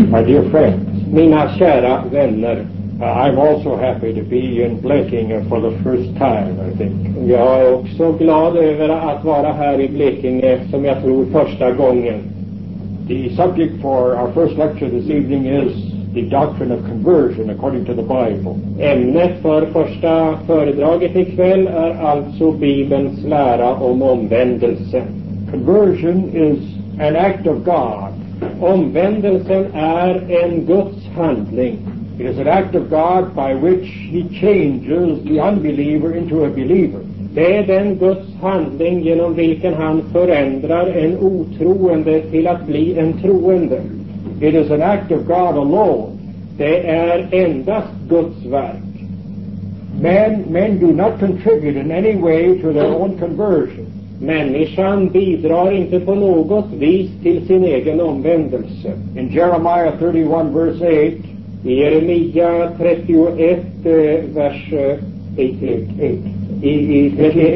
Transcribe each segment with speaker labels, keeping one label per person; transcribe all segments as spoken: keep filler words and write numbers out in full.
Speaker 1: My dear friends,
Speaker 2: Mina kära vänner,
Speaker 1: uh, I'm also happy to be in Blekinge for the first time, I think.
Speaker 2: jag är också glad över att vara här i Blekinge, som jag tror första gången.
Speaker 1: The subject for our first lecture this evening is the doctrine of conversion according to the Bible.
Speaker 2: Ämnet för första föredraget ikväll är alltså Bibelns lära om omvändelse.
Speaker 1: Conversion is an act of God.
Speaker 2: Omvändelsen är en Guds handling.
Speaker 1: It is an act of God by which He changes the unbeliever into a believer.
Speaker 2: Det är den Guds handling genom vilken han förändrar en otroende till att bli en troende.
Speaker 1: It is an act of God alone.
Speaker 2: Det är endast Guds verk.
Speaker 1: Men, men do not contribute in any way to their own conversion.
Speaker 2: Människan bidrar inte på något vis till sin egen omvändelse.
Speaker 1: In Jeremiah thirty-one verse eight,
Speaker 2: I Jeremia trettioett, vers
Speaker 1: eight, eight.
Speaker 2: I, i,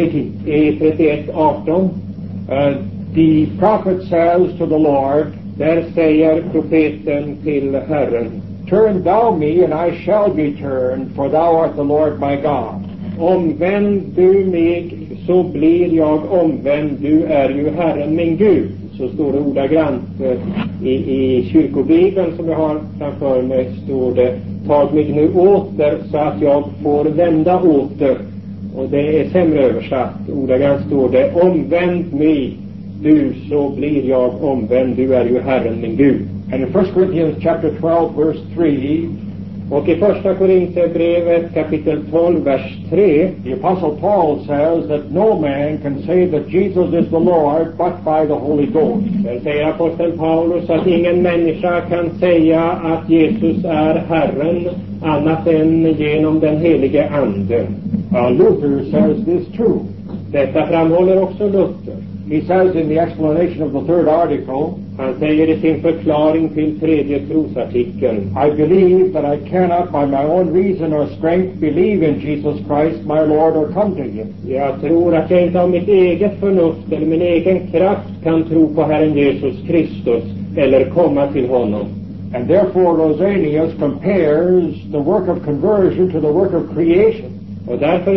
Speaker 2: i trettioett arton,
Speaker 1: uh, the prophet says to the Lord,
Speaker 2: där säger profeten till Herren:
Speaker 1: Turn thou me, and I shall be turned, for thou art the Lord my God.
Speaker 2: Omvänd du mig, så blir jag omvänd, du är ju Herren min Gud. Så står det ordagrant i, i kyrkobibeln som jag har framför mig, står det: tag mig nu åter så att jag får vända åter. Och det är sämre översatt. Ordagrant står det: omvänd mig du, så blir jag omvänd, du är ju Herren min Gud.
Speaker 1: And in First Corinthians chapter twelve verse three,
Speaker 2: och i första Korinthierbrevet kapitel tolv vers tre,
Speaker 1: the apostle Paul says that no man can say that Jesus is the Lord but by the Holy Ghost.
Speaker 2: Där säger aposteln Paulus att ingen människa kan säga att Jesus är Herren annat än genom den helige anden.
Speaker 1: Uh, Luther says this too.
Speaker 2: Detta framhåller också Luther.
Speaker 1: He says in the explanation of the third article,
Speaker 2: han säger i sin förklaring till tredje trosartikeln:
Speaker 1: I believe that I cannot by my own reason or strength believe in Jesus Christ my Lord or come to Him.
Speaker 2: Jag tror att jag inte av mitt eget förnuft eller min egen kraft kan tro på Herren Jesus Kristus eller komma till honom.
Speaker 1: And therefore Rosenius compares the work of conversion to the work of creation.
Speaker 2: Och därför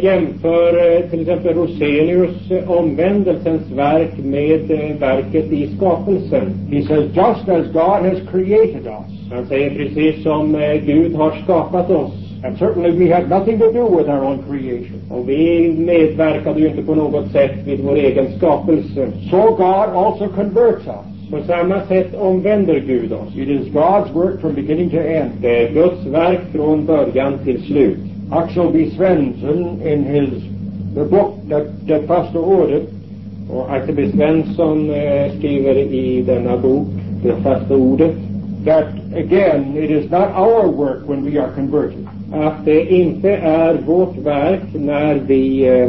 Speaker 2: jämför till exempel Rosenius omvändelsens verk med verket i skapelsen.
Speaker 1: He says, just as God has created us.
Speaker 2: Han säger precis som Gud har skapat oss.
Speaker 1: And certainly we had nothing to do with our own creation.
Speaker 2: Och vi medverkade ju inte på något sätt vid vår egen skapelse.
Speaker 1: So God also converts us.
Speaker 2: På samma sätt omvänder Gud oss.
Speaker 1: It is God's work from beginning to end.
Speaker 2: Det är Guds verk från början till slut.
Speaker 1: Axel B. Svensson in his the book that that första ordet,
Speaker 2: och Axel B. Svensson eh, skriver i denna bok, det första ordet,
Speaker 1: that again it is not our work when we are converted.
Speaker 2: Att det inte är vårt verk när vi eh,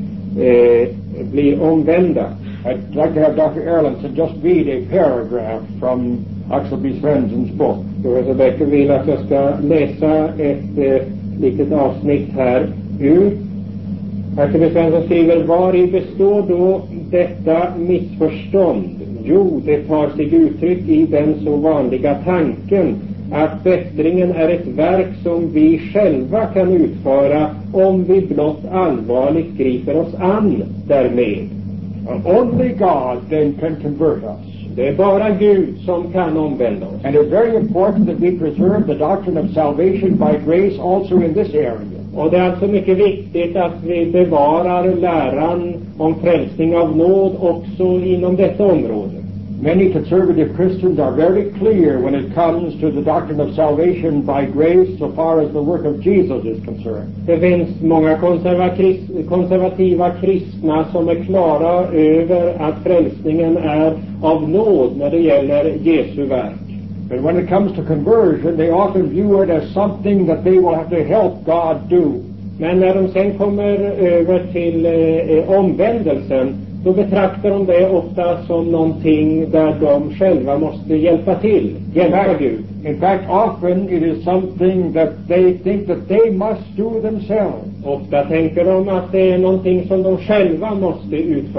Speaker 2: eh, blir omvända.
Speaker 1: I'd like to have Doctor Erlandson just read a paragraph from Axel B. Svenssons book.
Speaker 2: Professor Becker vill att jag ska läsa ett eh, litet avsnitt här ur. Axel B. Svensson skriver: vari består då detta missförstånd? Jo, det tar sig uttryck i den så vanliga tanken att bättringen är ett verk som vi själva kan utföra om vi blott allvarligt griper oss an därmed.
Speaker 1: Only God then can convert us.
Speaker 2: Det är bara Gud som kan omvända oss.
Speaker 1: And it's very important that we preserve the doctrine of salvation by grace also in this area.
Speaker 2: Och det är alltså mycket viktigt att vi bevarar läran om frälsning av nåd också inom detta område.
Speaker 1: Many conservative Christians are very clear when it comes to the doctrine of salvation by grace so far as the work of Jesus is concerned.
Speaker 2: Det finns många konservativa kristna som är klara över att frälsningen är av nåd när det gäller Jesu verk.
Speaker 1: But when it comes to conversion, they often view it as something that they will have to help God do.
Speaker 2: Men när de sen kommer över till eh, omvändelsen, då betraktar de det ofta som någonting där de själva måste hjälpa till, hjälpa Gud.
Speaker 1: In fact, often it is something that they think that they must do themselves.
Speaker 2: Ofta tänker de att det är någonting som de själva måste utföra.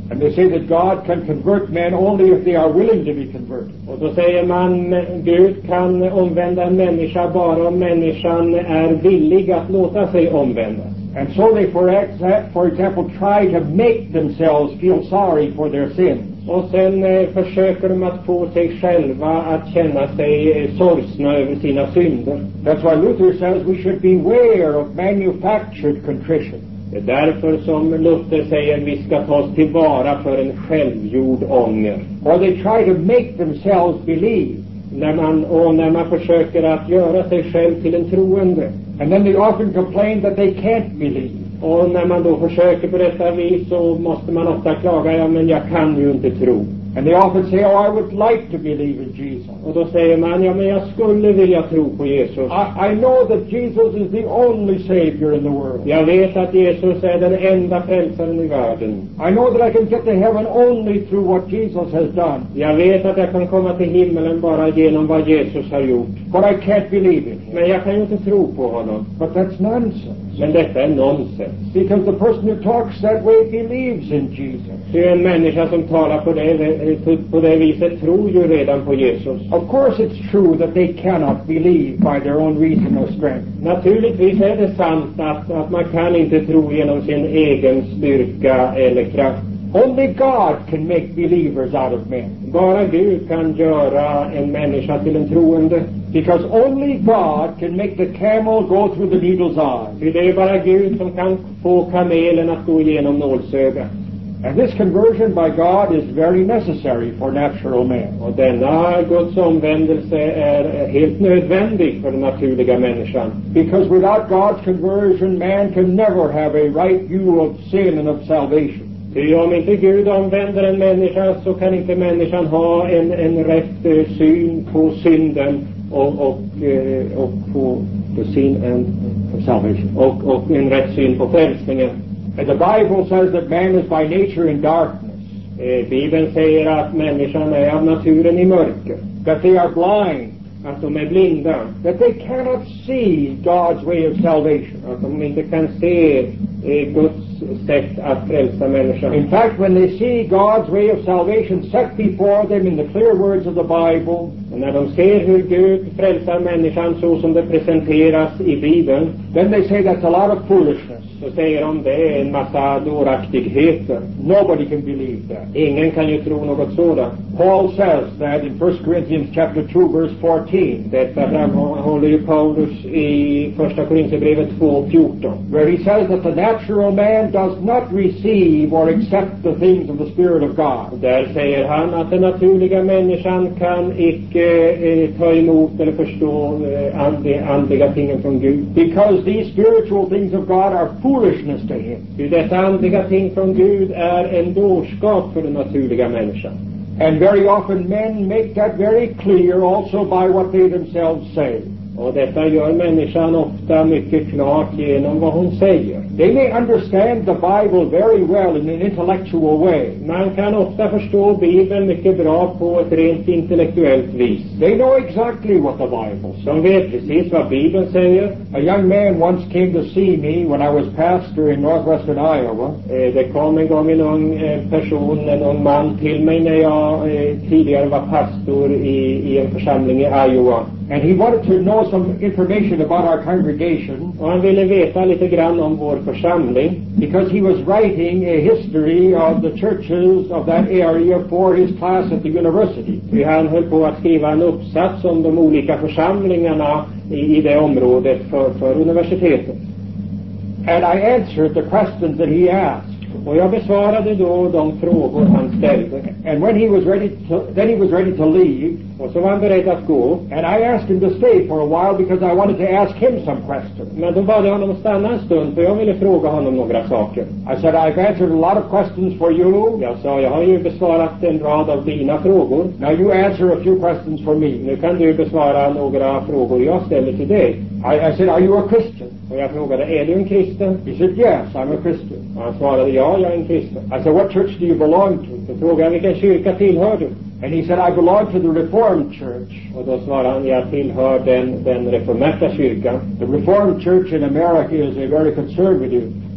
Speaker 1: And they say that God can convert men only if they are willing to be converted.
Speaker 2: Och då säger man, Gud kan omvända en människa bara om människan är villig att låta sig omvändas.
Speaker 1: And so they, for exa- for example, try to make themselves feel sorry for their sins.
Speaker 2: Och sen eh, försöker de att få sig själva att känna sig eh, sorgsna över sina synder.
Speaker 1: That's why Luther says we should beware of manufactured contrition.
Speaker 2: Det är därför som Luther säger att vi ska ta oss tillvara för en självgjord ånger.
Speaker 1: Or they try to make themselves believe.
Speaker 2: När man, och när man försöker att göra sig själv till en troende.
Speaker 1: And then they often complain that they can't believe.
Speaker 2: Och när man då försöker på detta vis så måste man ofta klaga, ja men jag kan ju inte tro.
Speaker 1: And they often say, oh, I would like to believe in Jesus.
Speaker 2: Och då säger man, ja men jag skulle vilja tro på Jesus.
Speaker 1: I, I know that Jesus is the only Savior in the world.
Speaker 2: Jag vet att Jesus är den enda frälsaren i världen.
Speaker 1: I know that I can get to heaven only through what Jesus has done.
Speaker 2: Jag vet att jag kan komma till himmelen bara genom vad Jesus har gjort.
Speaker 1: But I can't believe in him.
Speaker 2: Men jag kan ju inte tro på honom.
Speaker 1: But that's nonsense.
Speaker 2: Men detta är nonsens.
Speaker 1: Because the person who talks that way believes in Jesus.
Speaker 2: Det är en människa som talar på det, på det viset tror ju redan på Jesus.
Speaker 1: Of course it's true that they cannot believe by their own reason or strength.
Speaker 2: Naturligtvis är det sant att, att man kan inte tro genom sin egen styrka eller kraft.
Speaker 1: Only God can make believers out of men.
Speaker 2: Bara Gud kan göra en människa till en troende.
Speaker 1: Because only God can make the camel go through the needle's eye.
Speaker 2: För det är bara Gud som kan få kamelen att gå igenom nålsögat.
Speaker 1: And this conversion by God is very necessary for natural man.
Speaker 2: Och denna Guds omvändelse är helt nödvändig för den naturliga människan.
Speaker 1: Because without God's conversion, man can never have a right view of sin and of salvation.
Speaker 2: Ty om inte Gud omvänder en människa så kan inte människan ha en, en rätt uh, syn på synden och, och, uh, och på the sin and
Speaker 1: salvation.
Speaker 2: Och, och en rätt syn på frälsningen.
Speaker 1: And the Bible says that man is by nature in darkness.
Speaker 2: Eh, Bibeln säger att människan är av naturen i mörker.
Speaker 1: That they are blind.
Speaker 2: Att de är blinda.
Speaker 1: That they cannot see God's way of salvation.
Speaker 2: Att de inte kan se eh, Guds sätt att frälsa människan.
Speaker 1: In fact, when they see God's way of salvation set before them in the clear words of the Bible,
Speaker 2: och när de ser hur Gud frälsar människan så som det presenteras i Bibeln,
Speaker 1: then they say that's a lot of foolishness.
Speaker 2: Så säger de det är en massa dåraktigheter.
Speaker 1: Nobody can believe that.
Speaker 2: Ingen kan ju tro något sådant.
Speaker 1: Paul says that in First Corinthians chapter two verse fourteen.
Speaker 2: Detta framhåller ju Paulus i Första Korinthierbrevet två fjorton.
Speaker 1: Where he says that the natural man does not receive or accept the things of the Spirit of God.
Speaker 2: Där säger han att den naturliga människan kan icke eh, ta emot eller förstå eh, ande, andliga tingen från Gud.
Speaker 1: Because these spiritual things of God are foolishness to him.
Speaker 2: Ty dessa andliga ting från Gud är en dårskap för den naturliga människan.
Speaker 1: And very often men make that very clear also by what they themselves say.
Speaker 2: Och detta gör människan ofta mycket klart genom vad hon säger.
Speaker 1: They may understand the Bible very well in an intellectual way.
Speaker 2: Man kan ofta förstå Bibeln mycket bra på ett rent intellektuellt vis.
Speaker 1: They know exactly what the Bible says.
Speaker 2: De vet precis vad Bibeln säger.
Speaker 1: A young man once came to see me when I was pastor in northwestern Iowa.
Speaker 2: Eh, det kom en gång en ung eh, person, en ung man till mig när jag eh, tidigare var pastor i, i en församling i Iowa.
Speaker 1: And he wanted to know some information about our congregation.
Speaker 2: Och han ville veta lite grann om vår församling.
Speaker 1: Because he was writing a history of the churches of that area for his class at the university.
Speaker 2: För han höll på att skriva en uppsats om de olika församlingarna i, i det området för, för universitetet.
Speaker 1: And I answered the questions that he asked.
Speaker 2: Och jag besvarade då de frågor han ställde.
Speaker 1: And when he was ready to, then he was ready to leave.
Speaker 2: Och så var han beredd att gå.
Speaker 1: And I asked him to stay for a while because I wanted to ask him some questions.
Speaker 2: Men då bad jag honom att stanna en stund för jag ville fråga honom några saker.
Speaker 1: I said, I've answered a lot of questions for you.
Speaker 2: Jag sa, jag har ju besvarat en rad av dina frågor.
Speaker 1: Now you answer a few questions for me.
Speaker 2: Nu kan du besvara några frågor jag ställer till dig.
Speaker 1: I, I said, are you a Christian?
Speaker 2: Och jag frågade, är du en kristen?
Speaker 1: He said, yes, I'm a Christian.
Speaker 2: Och han svarade, ja, jag är en kristen.
Speaker 1: I said, what church do you belong to?
Speaker 2: Så frågade jag, vilken kyrka tillhör du?
Speaker 1: And he said, I belong to the Reformed Church.
Speaker 2: Och då svarade han, jag tillhör den, den reformerta kyrkan.
Speaker 1: The Reformed Church in America is a very conservative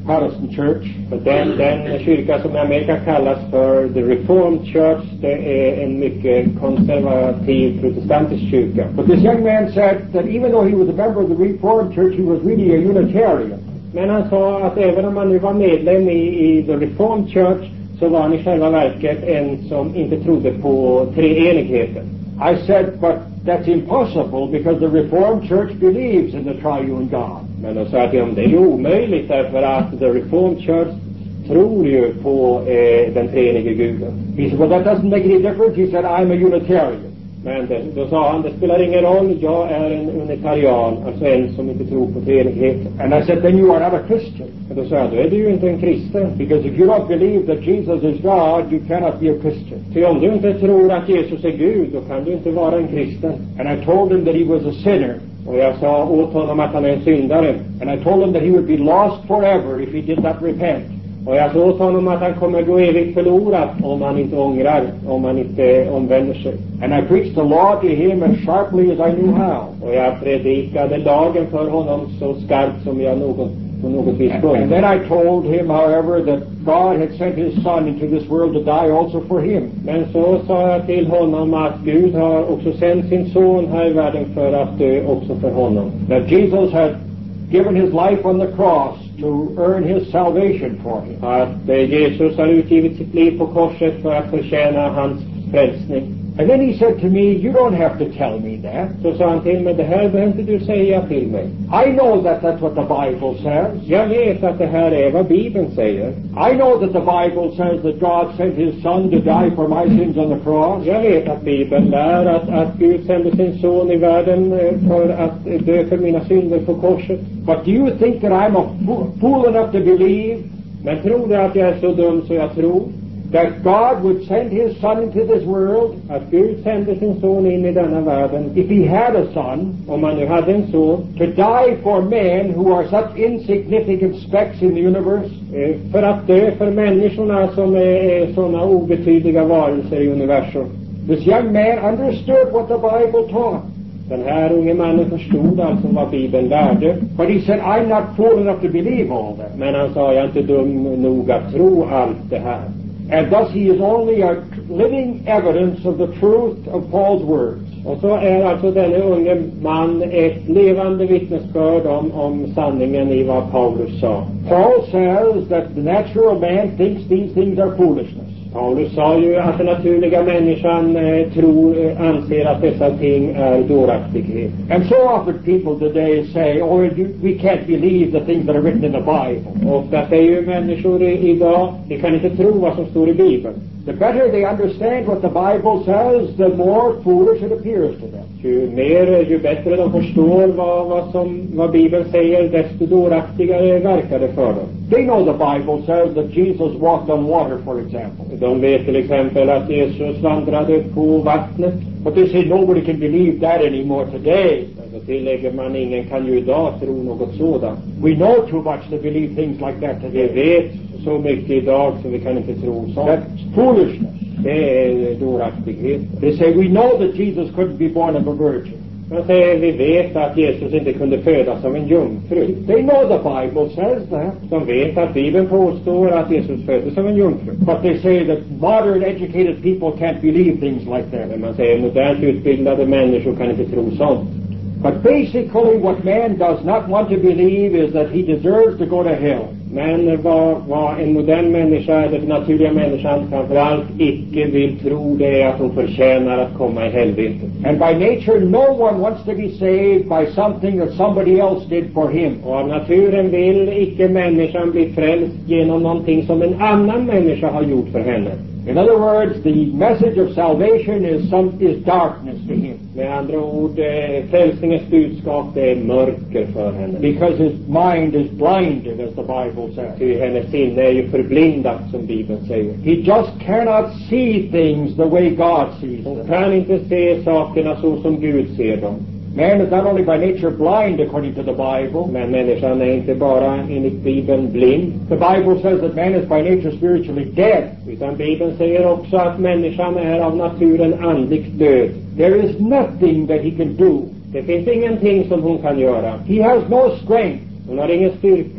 Speaker 1: Protestant church.
Speaker 2: För den, den kyrka som i Amerika kallas för The Reformed Church, det är en mycket konservativ protestantisk kyrka.
Speaker 1: But this young man said that even though he was a member of the Reformed Church, he was really a Unitarian.
Speaker 2: Men han sa att även om han nu var medlem i, i The Reformed Church, så var han i själva verket en som inte trodde på treenigheten.
Speaker 1: I said, but that's impossible because the Reformed Church believes in the triune God.
Speaker 2: Men då sa jag till honom, det är ju omöjligt därför att The Reformed Church tror ju på eh, den treenige guden.
Speaker 1: He said, well, that doesn't make any difference. He said, I'm a Unitarian.
Speaker 2: Men det, då sa han, det spelar ingen roll, jag är en unitarian, alltså en som inte tror på treenigheten.
Speaker 1: And I said, then you are not a Christian.
Speaker 2: Och då sa jag, då är du ju inte en kristen.
Speaker 1: Because if you don't believe that Jesus is God, you cannot be a Christian.
Speaker 2: För om du inte tror att Jesus är Gud, då kan du inte vara en kristen.
Speaker 1: And I told him that he was a sinner.
Speaker 2: Och jag sa åt honom att han är en syndare.
Speaker 1: And I told him that he would be lost forever if he did not repent.
Speaker 2: Och jag sa åt honom att han kommer gå evigt förlorad om han inte ångrar, om han inte omvänder sig.
Speaker 1: And I preached the law to him as sharply as I knew how.
Speaker 2: Och jag predikade lagen för honom så skarpt som jag någon, på något vis kunde.
Speaker 1: And then I told him, however, that God had sent his son into this world to die also for him.
Speaker 2: Men så sa jag till honom att Gud har också sänt sin son här i världen för att dö också för honom.
Speaker 1: That Jesus had given his life on the cross to earn his salvation for him.
Speaker 2: Att eh, Jesus har utgivit sitt liv på korset för att förtjäna hans frälsning.
Speaker 1: And then he said to me, you don't have to tell me that.
Speaker 2: Så sa han till mig, det här behöver inte du säga till mig.
Speaker 1: I know that that's what the Bible says.
Speaker 2: Jag vet att det här är vad Bibeln säger.
Speaker 1: I know that the Bible says that God sent his son to die for my sins on the cross.
Speaker 2: Jag vet att Bibeln lär att, att Gud sände sin son i världen för att dö för mina synder på korset.
Speaker 1: But do you think that I'm a fool enough to believe?
Speaker 2: Men tror du att jag är så dum så jag tror?
Speaker 1: That God would send his son into this world?
Speaker 2: Att Gud sände sin son in i denna världen.
Speaker 1: If he had a son,
Speaker 2: om han nu hade en son,
Speaker 1: to die for men who are such insignificant specks in the universe?
Speaker 2: Eh, för att dö för människorna som är, är sådana obetydliga varelser i universum.
Speaker 1: This young man understood what the Bible taught.
Speaker 2: Den här unge mannen förstod alltså vad Bibeln lärde.
Speaker 1: But he said, I'm not fool enough to believe all that.
Speaker 2: Men han sa, jag är inte dum nog att tro allt det här.
Speaker 1: And thus he is only a living evidence of the truth of Paul's words.
Speaker 2: Och så är alltså denne unge man ett levande vittnesbörd om, om sanningen i vad Paulus sa.
Speaker 1: Paul says that the natural man thinks these things are foolishness.
Speaker 2: Paulus sa ju att den naturliga människan eh, tror, eh, anser att dessa ting är dåraktighet.
Speaker 1: And so often people today say, oh, you, we can't believe the things that are written in the Bible.
Speaker 2: Och det är ju människor i, idag, de kan inte tro vad som står i Bibeln.
Speaker 1: The better they understand what the Bible says, the more foolish it appears to them.
Speaker 2: Ju mer, ju bättre de förstår vad, vad, som, vad Bibeln säger, desto dåraktigare verkar det för dem.
Speaker 1: They know the Bible says that Jesus walked on water, for example.
Speaker 2: De vet till exempel att Jesus vandrade på vattnet.
Speaker 1: But they say nobody can believe that anymore today.
Speaker 2: Så tillägger man, ingen kan ju idag tro något sådant.
Speaker 1: We know too much to believe things like that today.
Speaker 2: Vi vet så mycket idag så vi kan inte tro sånt.
Speaker 1: That's foolishness.
Speaker 2: Det är dåraktighet.
Speaker 1: They say we know that Jesus couldn't be born of a virgin.
Speaker 2: Man säger, vi vet att Jesus inte kunde födas av en jungfru.
Speaker 1: They know the Bible says that.
Speaker 2: De vet att Bibeln påstår att Jesus föddes av en jungfru.
Speaker 1: But they say that modern educated people can't believe things like that.
Speaker 2: Men man säger, modernt utbildade människor kan inte tro sånt.
Speaker 1: But basically what man does not want to believe is that he deserves to go to hell.
Speaker 2: Men vad, vad en modern människa, den naturliga människan framförallt icke vill tro, det är att hon förtjänar att komma i helvetet.
Speaker 1: And by nature no one wants to be saved by something that somebody else did for him.
Speaker 2: Och av naturen vill icke människan bli frälst genom någonting som en annan människa har gjort för henne.
Speaker 1: In other words, the message of salvation is some is darkness to him.
Speaker 2: Med andra ord, eh, frälsningens budskap, det är mörker för henne.
Speaker 1: Because his mind is blinded, as the Bible says.
Speaker 2: Ty hennes sinne är ju förblindat, som Bibeln säger.
Speaker 1: He just cannot see things the way God sees them.
Speaker 2: Hon kan inte se sakerna så som Gud ser dem.
Speaker 1: Man is not only by nature blind according to the Bible.
Speaker 2: Men människan är inte bara enligt Bibeln blind.
Speaker 1: The Bible says that man is by nature spiritually dead.
Speaker 2: Utan Bibeln säger också att människan är av naturen andligt död.
Speaker 1: There is nothing that he can do.
Speaker 2: Det finns ingenting som hon kan göra.
Speaker 1: He has no strength.
Speaker 2: Hon har ingen styrka.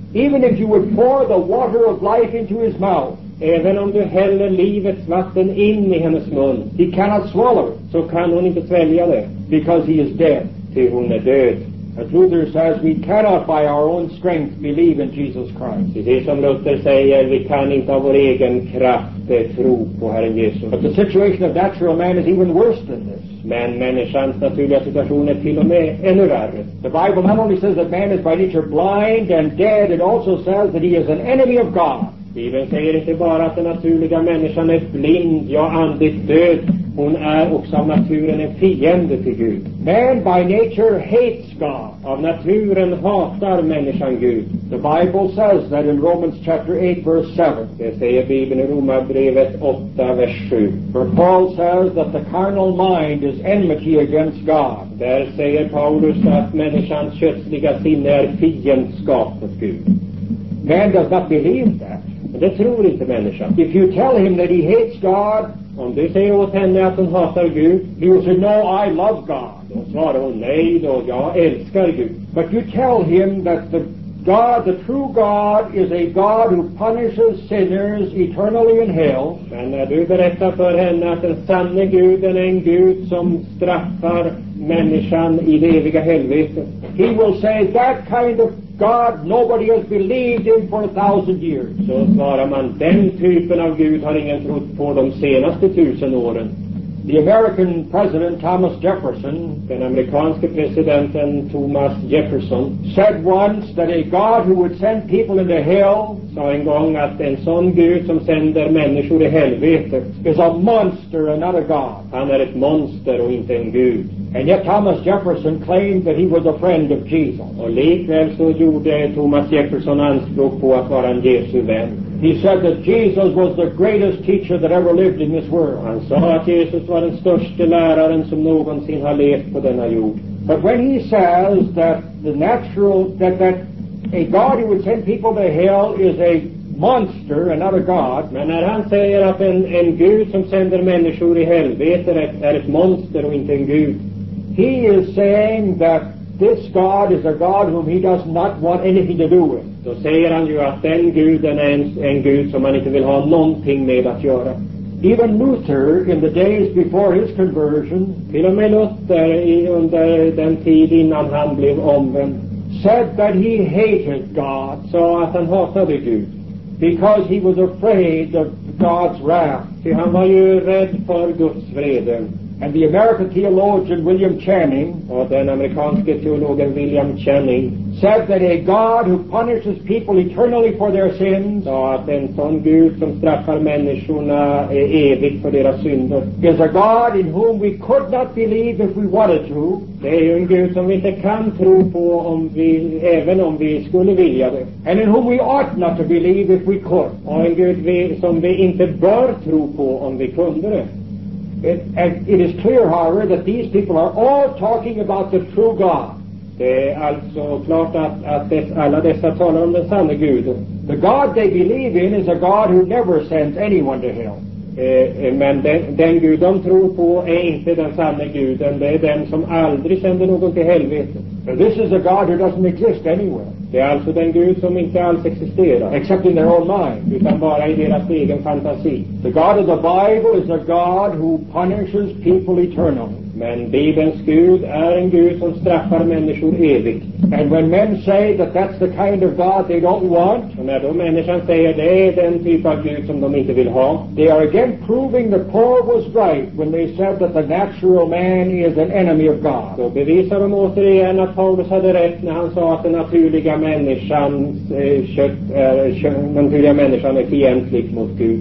Speaker 1: Even if you would pour the water of life into his mouth,
Speaker 2: även om du häller livets vatten in i hennes mun,
Speaker 1: he cannot swallow it,
Speaker 2: så kan hon inte svälja det,
Speaker 1: because he is dead.
Speaker 2: ty hon är död.
Speaker 1: As Luther says, we cannot by our own strength believe in Jesus Christ.
Speaker 2: Det är som Luther säger, vi kan inte av vår egen kraft eh, tro på Herren Jesus.
Speaker 1: But the situation of natural man is even worse than this.
Speaker 2: Men människans naturliga situation är till och med ännu värre.
Speaker 1: The Bible not only says that man is by nature blind and dead, it also says that he is an enemy of God.
Speaker 2: Bibeln säger inte bara att den naturliga människan är blind, ja andligt död. Hon är också av naturen en fiende till Gud.
Speaker 1: Man by nature hates God.
Speaker 2: Av naturen hatar människan Gud.
Speaker 1: The Bible says that in Romans chapter eight verse seven.
Speaker 2: Det säger Bibeln i Romarbrevet åtta vers sju.
Speaker 1: For Paul says that the carnal mind is enmity against God.
Speaker 2: Där säger Paulus att människans kötsliga sinne är fiendskap mot Gud.
Speaker 1: Man does not believe that.
Speaker 2: Men det tror inte människan.
Speaker 1: If you tell him that he hates God,
Speaker 2: om du säger åt henne att hon hatar Gud,
Speaker 1: he will say, no, I love God.
Speaker 2: Då svarar hon, nej då, jag älskar Gud.
Speaker 1: But you tell him that the God, the true God, is a God who punishes sinners eternally in hell.
Speaker 2: Men när du berättar för henne att den sanne Guden är en Gud som straffar människan i det eviga helvetet,
Speaker 1: he will say that kind of God nobody has believed in for a thousand years.
Speaker 2: Så svarar man, den typen av Gud har ingen trott på de senaste tusen åren.
Speaker 1: The American president Thomas Jefferson,
Speaker 2: den amerikanske presidenten Thomas Jefferson,
Speaker 1: said once that a God who would send people into hell,
Speaker 2: sa en gång att en sån Gud som sänder människor i helvetet,
Speaker 1: is a monster and not a God.
Speaker 2: Han är ett monster och inte en Gud.
Speaker 1: And yet Thomas Jefferson claimed that he was a friend of Jesus.
Speaker 2: Och likväl så gjorde Thomas Jefferson anspråk på att vara en Jesu vän.
Speaker 1: He said that Jesus was the greatest teacher that ever lived in this world.
Speaker 2: Han sa att Jesus var den största läraren som någonsin har levt på denna jord.
Speaker 1: But when he says that the natural, that, that a God who would send people to hell is a monster and not a God.
Speaker 2: Men när han säger att en, en Gud som sänder människor i helvetet är, är ett monster och inte en Gud,
Speaker 1: he is saying that this God is a God whom he does not want anything to do with.
Speaker 2: Då säger han ju att den Guden är en, en Gud som man inte vill ha någonting med att göra.
Speaker 1: Even Luther, in the days before his conversion,
Speaker 2: till och med Luther i, under den tid innan han blev omvänd,
Speaker 1: said that he hated God,
Speaker 2: sa att han hatade Gud,
Speaker 1: because he was afraid of God's wrath.
Speaker 2: För han var ju rädd för Guds vrede.
Speaker 1: And the American theologian William Channing,
Speaker 2: och den amerikanske teologen William Channing,
Speaker 1: said that a God who punishes people eternally for their sins,
Speaker 2: sa att en sån Gud som straffar människorna evigt för deras synder,
Speaker 1: is a God in whom we could not believe if we wanted to.
Speaker 2: Det är ju en Gud som vi inte kan tro på om vi, även om vi skulle vilja det.
Speaker 1: And in whom we ought not to believe if we could.
Speaker 2: Och en Gud vi, som vi inte bör tro på om vi kunde det.
Speaker 1: It, and it is clear, however, that these people are all talking about the true God.
Speaker 2: Det är alltså klart att, att dess, alla dessa talar om den sanne Guden.
Speaker 1: The God they believe in is a God who never sends anyone to hell.
Speaker 2: Eh, men den, den Gud de tror på är inte den sanne Guden. Det är den som aldrig sänder någon till helvetet.
Speaker 1: So this is a God who doesn't exist anywhere.
Speaker 2: Det är alltså den Gud som inte alls existerar.
Speaker 1: Except in their own mind.
Speaker 2: Utan bara i deras egen fantasi.
Speaker 1: The God of the Bible is a God who punishes people eternally.
Speaker 2: Men Bibelns Gud är en Gud som straffar människor evigt.
Speaker 1: And when men say that that's the kind of God they don't want,
Speaker 2: och när då människan säger det är den typ av Gud som de inte vill ha,
Speaker 1: they are again proving that Paul was right when they said that the natural man is an enemy of God.
Speaker 2: Då bevisar de återigen att Paulus hade rätt när han sa att den naturliga människans eh, kött är, kött, den naturliga människan är fientlig mot Gud.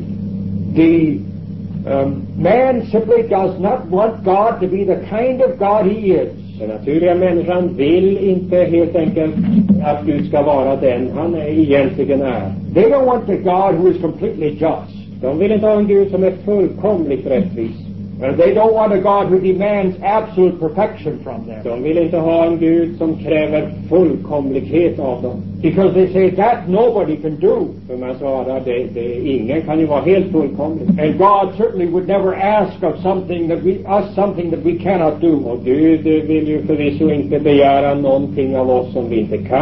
Speaker 1: The um, man simply does not want God to be the kind of God he is.
Speaker 2: Den naturliga människan vill inte helt enkelt att Gud ska vara den han är, egentligen är.
Speaker 1: They don't want a God who is completely just.
Speaker 2: De vill inte ha en Gud som är fullkomligt rättvis.
Speaker 1: And they don't want a God who demands absolute perfection from them.
Speaker 2: De vill inte ha en Gud som kräver fullkomlighet av dem.
Speaker 1: Because they say that nobody can do.
Speaker 2: För man svarar, det, det, ingen kan ju vara helt fullkomlig.
Speaker 1: And God certainly would never ask of something that we, us something that we cannot do.
Speaker 2: Och Gud vill ju förvisso inte begära någonting av oss som vi inte kan.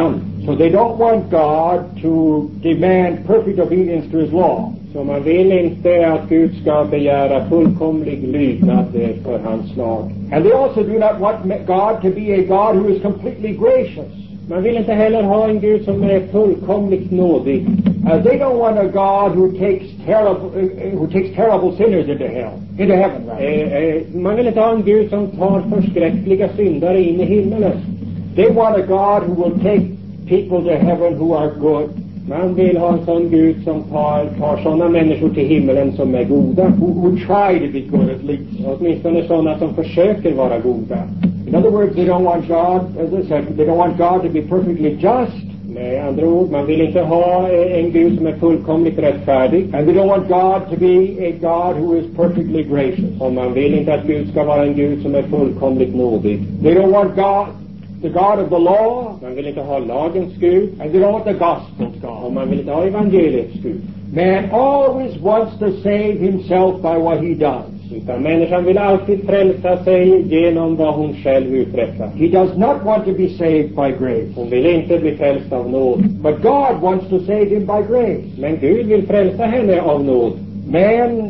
Speaker 1: So they don't want God to demand perfect obedience to his law.
Speaker 2: Så man vill inte att Gud ska begära fullkomlig lydnad för hans lag.
Speaker 1: And they also do not want God to be a God who is completely gracious.
Speaker 2: Man vill inte heller ha en Gud som är fullkomligt nådig.
Speaker 1: Uh, they don't want a God who takes terrible, uh, who takes terrible sinners into hell, into heaven, right?
Speaker 2: Eh, eh, man vill inte ha en Gud som tar förskräckliga syndare in i himmelen.
Speaker 1: They want a God who will take people to heaven who are good.
Speaker 2: Man vill ha en sån Gud som tar, tar sådana människor till himmelen som är goda.
Speaker 1: Who, who try to be good at least.
Speaker 2: Åtminstone sådana som försöker vara goda.
Speaker 1: In other words, they don't want God, as I said, they don't want God to be perfectly just.
Speaker 2: Med andra ord, man vill inte ha en Gud som är fullkomligt rättfärdig.
Speaker 1: And they don't want God to be a God who is perfectly gracious.
Speaker 2: Och man vill inte att Gud ska vara en Gud som är fullkomligt nådig.
Speaker 1: They don't want God, the God of the law.
Speaker 2: Man vill inte ha lagens Gud.
Speaker 1: And they don't want the gospel's God.
Speaker 2: Och man vill inte ha evangeliets Gud.
Speaker 1: Man always wants to save himself by what he does.
Speaker 2: Utan människan vill alltid frälsa sig genom vad hon själv uträttar.
Speaker 1: He does not want to be saved by grace.
Speaker 2: Hon vill inte bli frälst av nåd.
Speaker 1: But God wants to save him by grace.
Speaker 2: Men Gud vill frälsa henne av nåd.
Speaker 1: Man,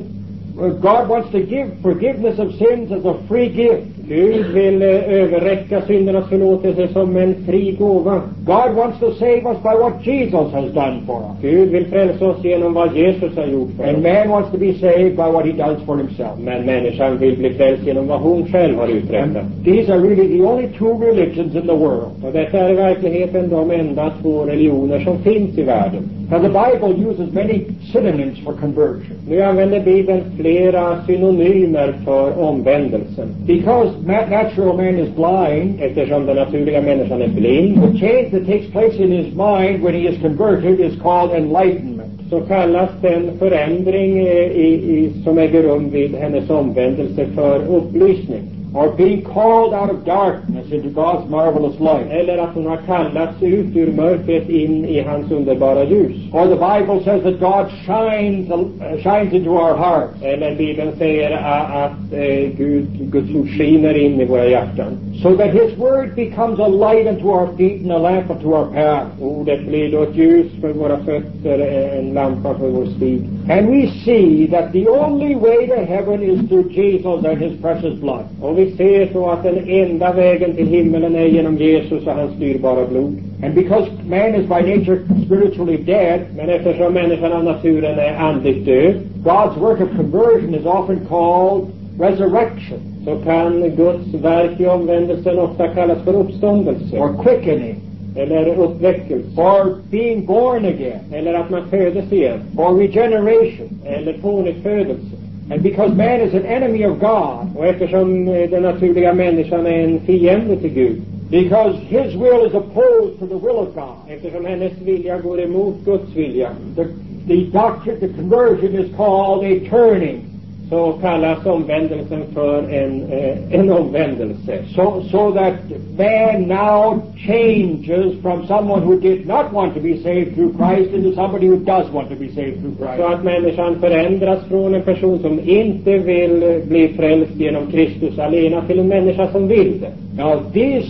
Speaker 1: God wants to give forgiveness of sins as a free gift.
Speaker 2: Gud vill överräcka syndernas förlåtelse som en fri gåva.
Speaker 1: God wants to save us by what Jesus has done for us.
Speaker 2: Gud vill frälsa oss genom vad Jesus har gjort för oss.
Speaker 1: And man wants to be saved by what he does for himself.
Speaker 2: Men människan vill bli frälst genom vad hon själv har uträttat.
Speaker 1: And these are really the only two religions in the world.
Speaker 2: Och detta är i verkligheten de enda två religioner som finns i världen.
Speaker 1: Now the Bible uses many synonyms for conversion.
Speaker 2: Nu använder Bibeln flera synonymer för omvändelsen.
Speaker 1: Because natural man is blind,
Speaker 2: eftersom den naturliga människan är blind,
Speaker 1: the change that takes place in his mind when he is converted is called enlightenment.
Speaker 2: Så kallas den förändring i, i, som äger rum vid hennes omvändelse för upplysning.
Speaker 1: Or being called out of darkness into God's marvelous light.
Speaker 2: Eller att hon har kallats ut ur mörkret in i hans underbara ljus.
Speaker 1: Or the Bible says that God shines, uh, shines into our hearts.
Speaker 2: Eller Bibeln säger att, att eh, Gud, Guds ord skiner in i våra hjärtan.
Speaker 1: So that his word becomes a light unto our feet and a lamp unto our path.
Speaker 2: Ordet blir då ett ljus för våra fötter, en lampa för vår stig.
Speaker 1: And we see that the only way to heaven is through Jesus and his precious blood.
Speaker 2: Och vi ser så att den enda vägen till himmelen är genom Jesus och hans dyrbara blod.
Speaker 1: And because man is by nature spiritually dead,
Speaker 2: men eftersom människan av naturen är andligt död,
Speaker 1: God's work of conversion is often called resurrection.
Speaker 2: Så kan Guds verk i omvändelsen ofta kallas för uppståndelse.
Speaker 1: Or quickening.
Speaker 2: Eller uppväckelse.
Speaker 1: Or being born again.
Speaker 2: Eller att man födes igen.
Speaker 1: Or regeneration.
Speaker 2: Eller pånyttfödelse.
Speaker 1: And because man is an enemy of God,
Speaker 2: och eftersom den naturliga människan är en fiende till Gud,
Speaker 1: because his will is opposed to the will of God,
Speaker 2: eftersom hennes vilja går emot Guds vilja,
Speaker 1: the, the doctrine, the conversion is called a turning.
Speaker 2: Så kallas omvändelsen för en, eh, en omvändelse.
Speaker 1: So, so that man now changes from someone who did not want to be saved through Christ into somebody who does want to be saved through Christ.
Speaker 2: Så att människan förändras från en person som inte vill bli frälst genom Kristus alena till en människa som vill det.
Speaker 1: Now these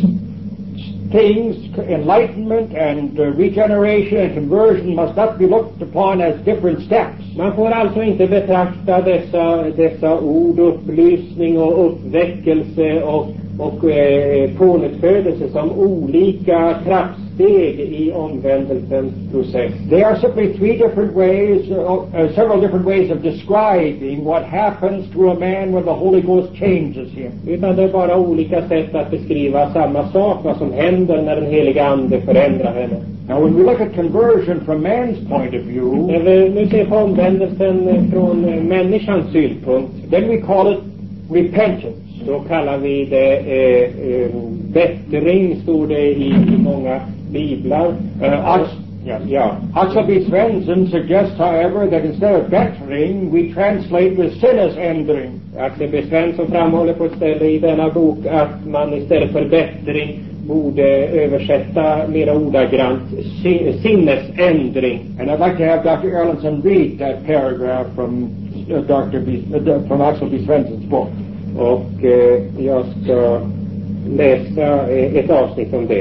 Speaker 1: things, enlightenment and uh, regeneration and conversion, must not be looked upon as different steps.
Speaker 2: Man får alltså inte betrakta dessa, dessa ord, upplysning och uppväckelse och, och eh, pånyttfödelse som olika trappsteg i omvändelsens process.
Speaker 1: They are simply three different ways, uh, uh, several different ways of describing what happens to a man when the Holy Ghost changes him.
Speaker 2: Utan det är bara olika sätt att beskriva samma sak, vad som händer när den heliga ande förändrar henne.
Speaker 1: Now when we look at conversion from man's point of view,
Speaker 2: när vi nu ser på omvändelsen från människans synpunkt,
Speaker 1: then we call it repentance.
Speaker 2: Då kallar vi det eh, eh, bättring, står det i, i många biblar.
Speaker 1: Uh, Ax
Speaker 2: ja, ja.
Speaker 1: Axel B. Svensson suggests, however, that instead of bättring, we translate with sinnesändring.
Speaker 2: Axel B. Svensson framhåller på ett ställe i denna bok att man istället för bättring borde översätta mera ordagrant sinnesändring.
Speaker 1: And I'd like to have Doctor Erlandson read that paragraph from uh, Doctor B, uh, from Axel B. Svensson's book.
Speaker 2: Och eh, jag ska läsa eh, ett avsnitt om det.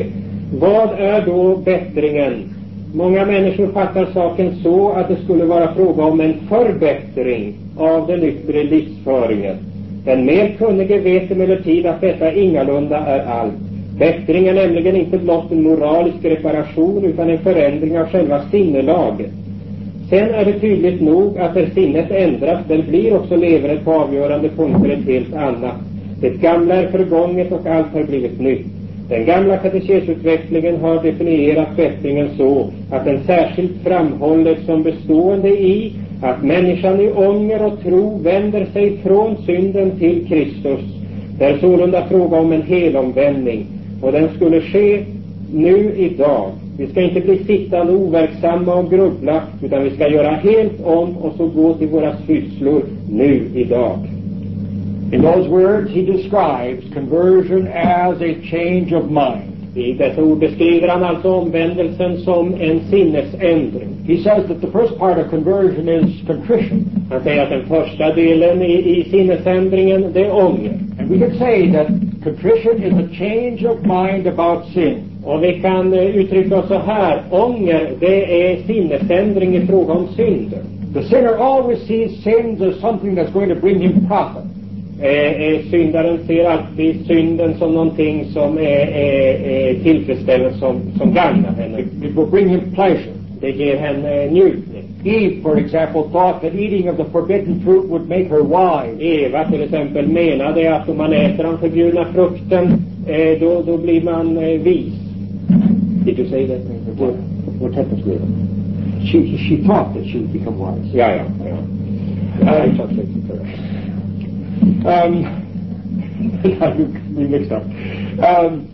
Speaker 2: Vad är då bättringen? Många människor fattar saken så att det skulle vara fråga om en förbättring av den yttre livsföringen. Den mer kunnige vet emellertid att detta ingalunda är allt. Bättring är nämligen inte blott en moralisk reparation utan en förändring av själva sinnelaget. Sen är det tydligt nog att när sinnet ändras, där blir också leveret på avgörande punkter ett helt annat. Det gamla är förgånget och allt har blivit nytt. Den gamla katekesutvecklingen har definierat bättringen så att den särskilt framhåller som bestående i att människan i ånger och tro vänder sig från synden till Kristus. Det är sålunda fråga om en helomvändning, och den skulle ske nu idag. Vi ska inte bli sittande overksamma och grubbla, utan vi ska göra helt om och så gå till våra sysslor nu idag.
Speaker 1: In those words he describes conversion as a change of mind.
Speaker 2: I dessa ord beskriver han alltså omvändelsen som en sinnesändring.
Speaker 1: He says that the first part of conversion is contrition.
Speaker 2: Han säger att den första delen i, i sinnesändringen, det är ånger.
Speaker 1: And we could say that contrition is a change of mind about sin.
Speaker 2: Och vi kan uttrycka oss så här: ånger, det är sinnesändring i fråga om synden.
Speaker 1: The sinner always sees sins as something that's going to bring him profit.
Speaker 2: Eh, eh, syndaren ser alltid synden som någonting som är, är, är tillfredsställande, som, som gagnar henne.
Speaker 1: It, it will bring him pleasure.
Speaker 2: Det ger henne njutning.
Speaker 1: Eve, for example, thought that eating of the forbidden fruit would make her wise.
Speaker 2: Eva till exempel menade att om man äter den förbjudna frukten, eh, då, då blir man eh, vis. Did you say that?
Speaker 1: What, what type of spirit? She, she thought that she would become wise.
Speaker 2: Ja, ja, ja.
Speaker 1: Uh, I translate it for her. Um, we mixed up. Um,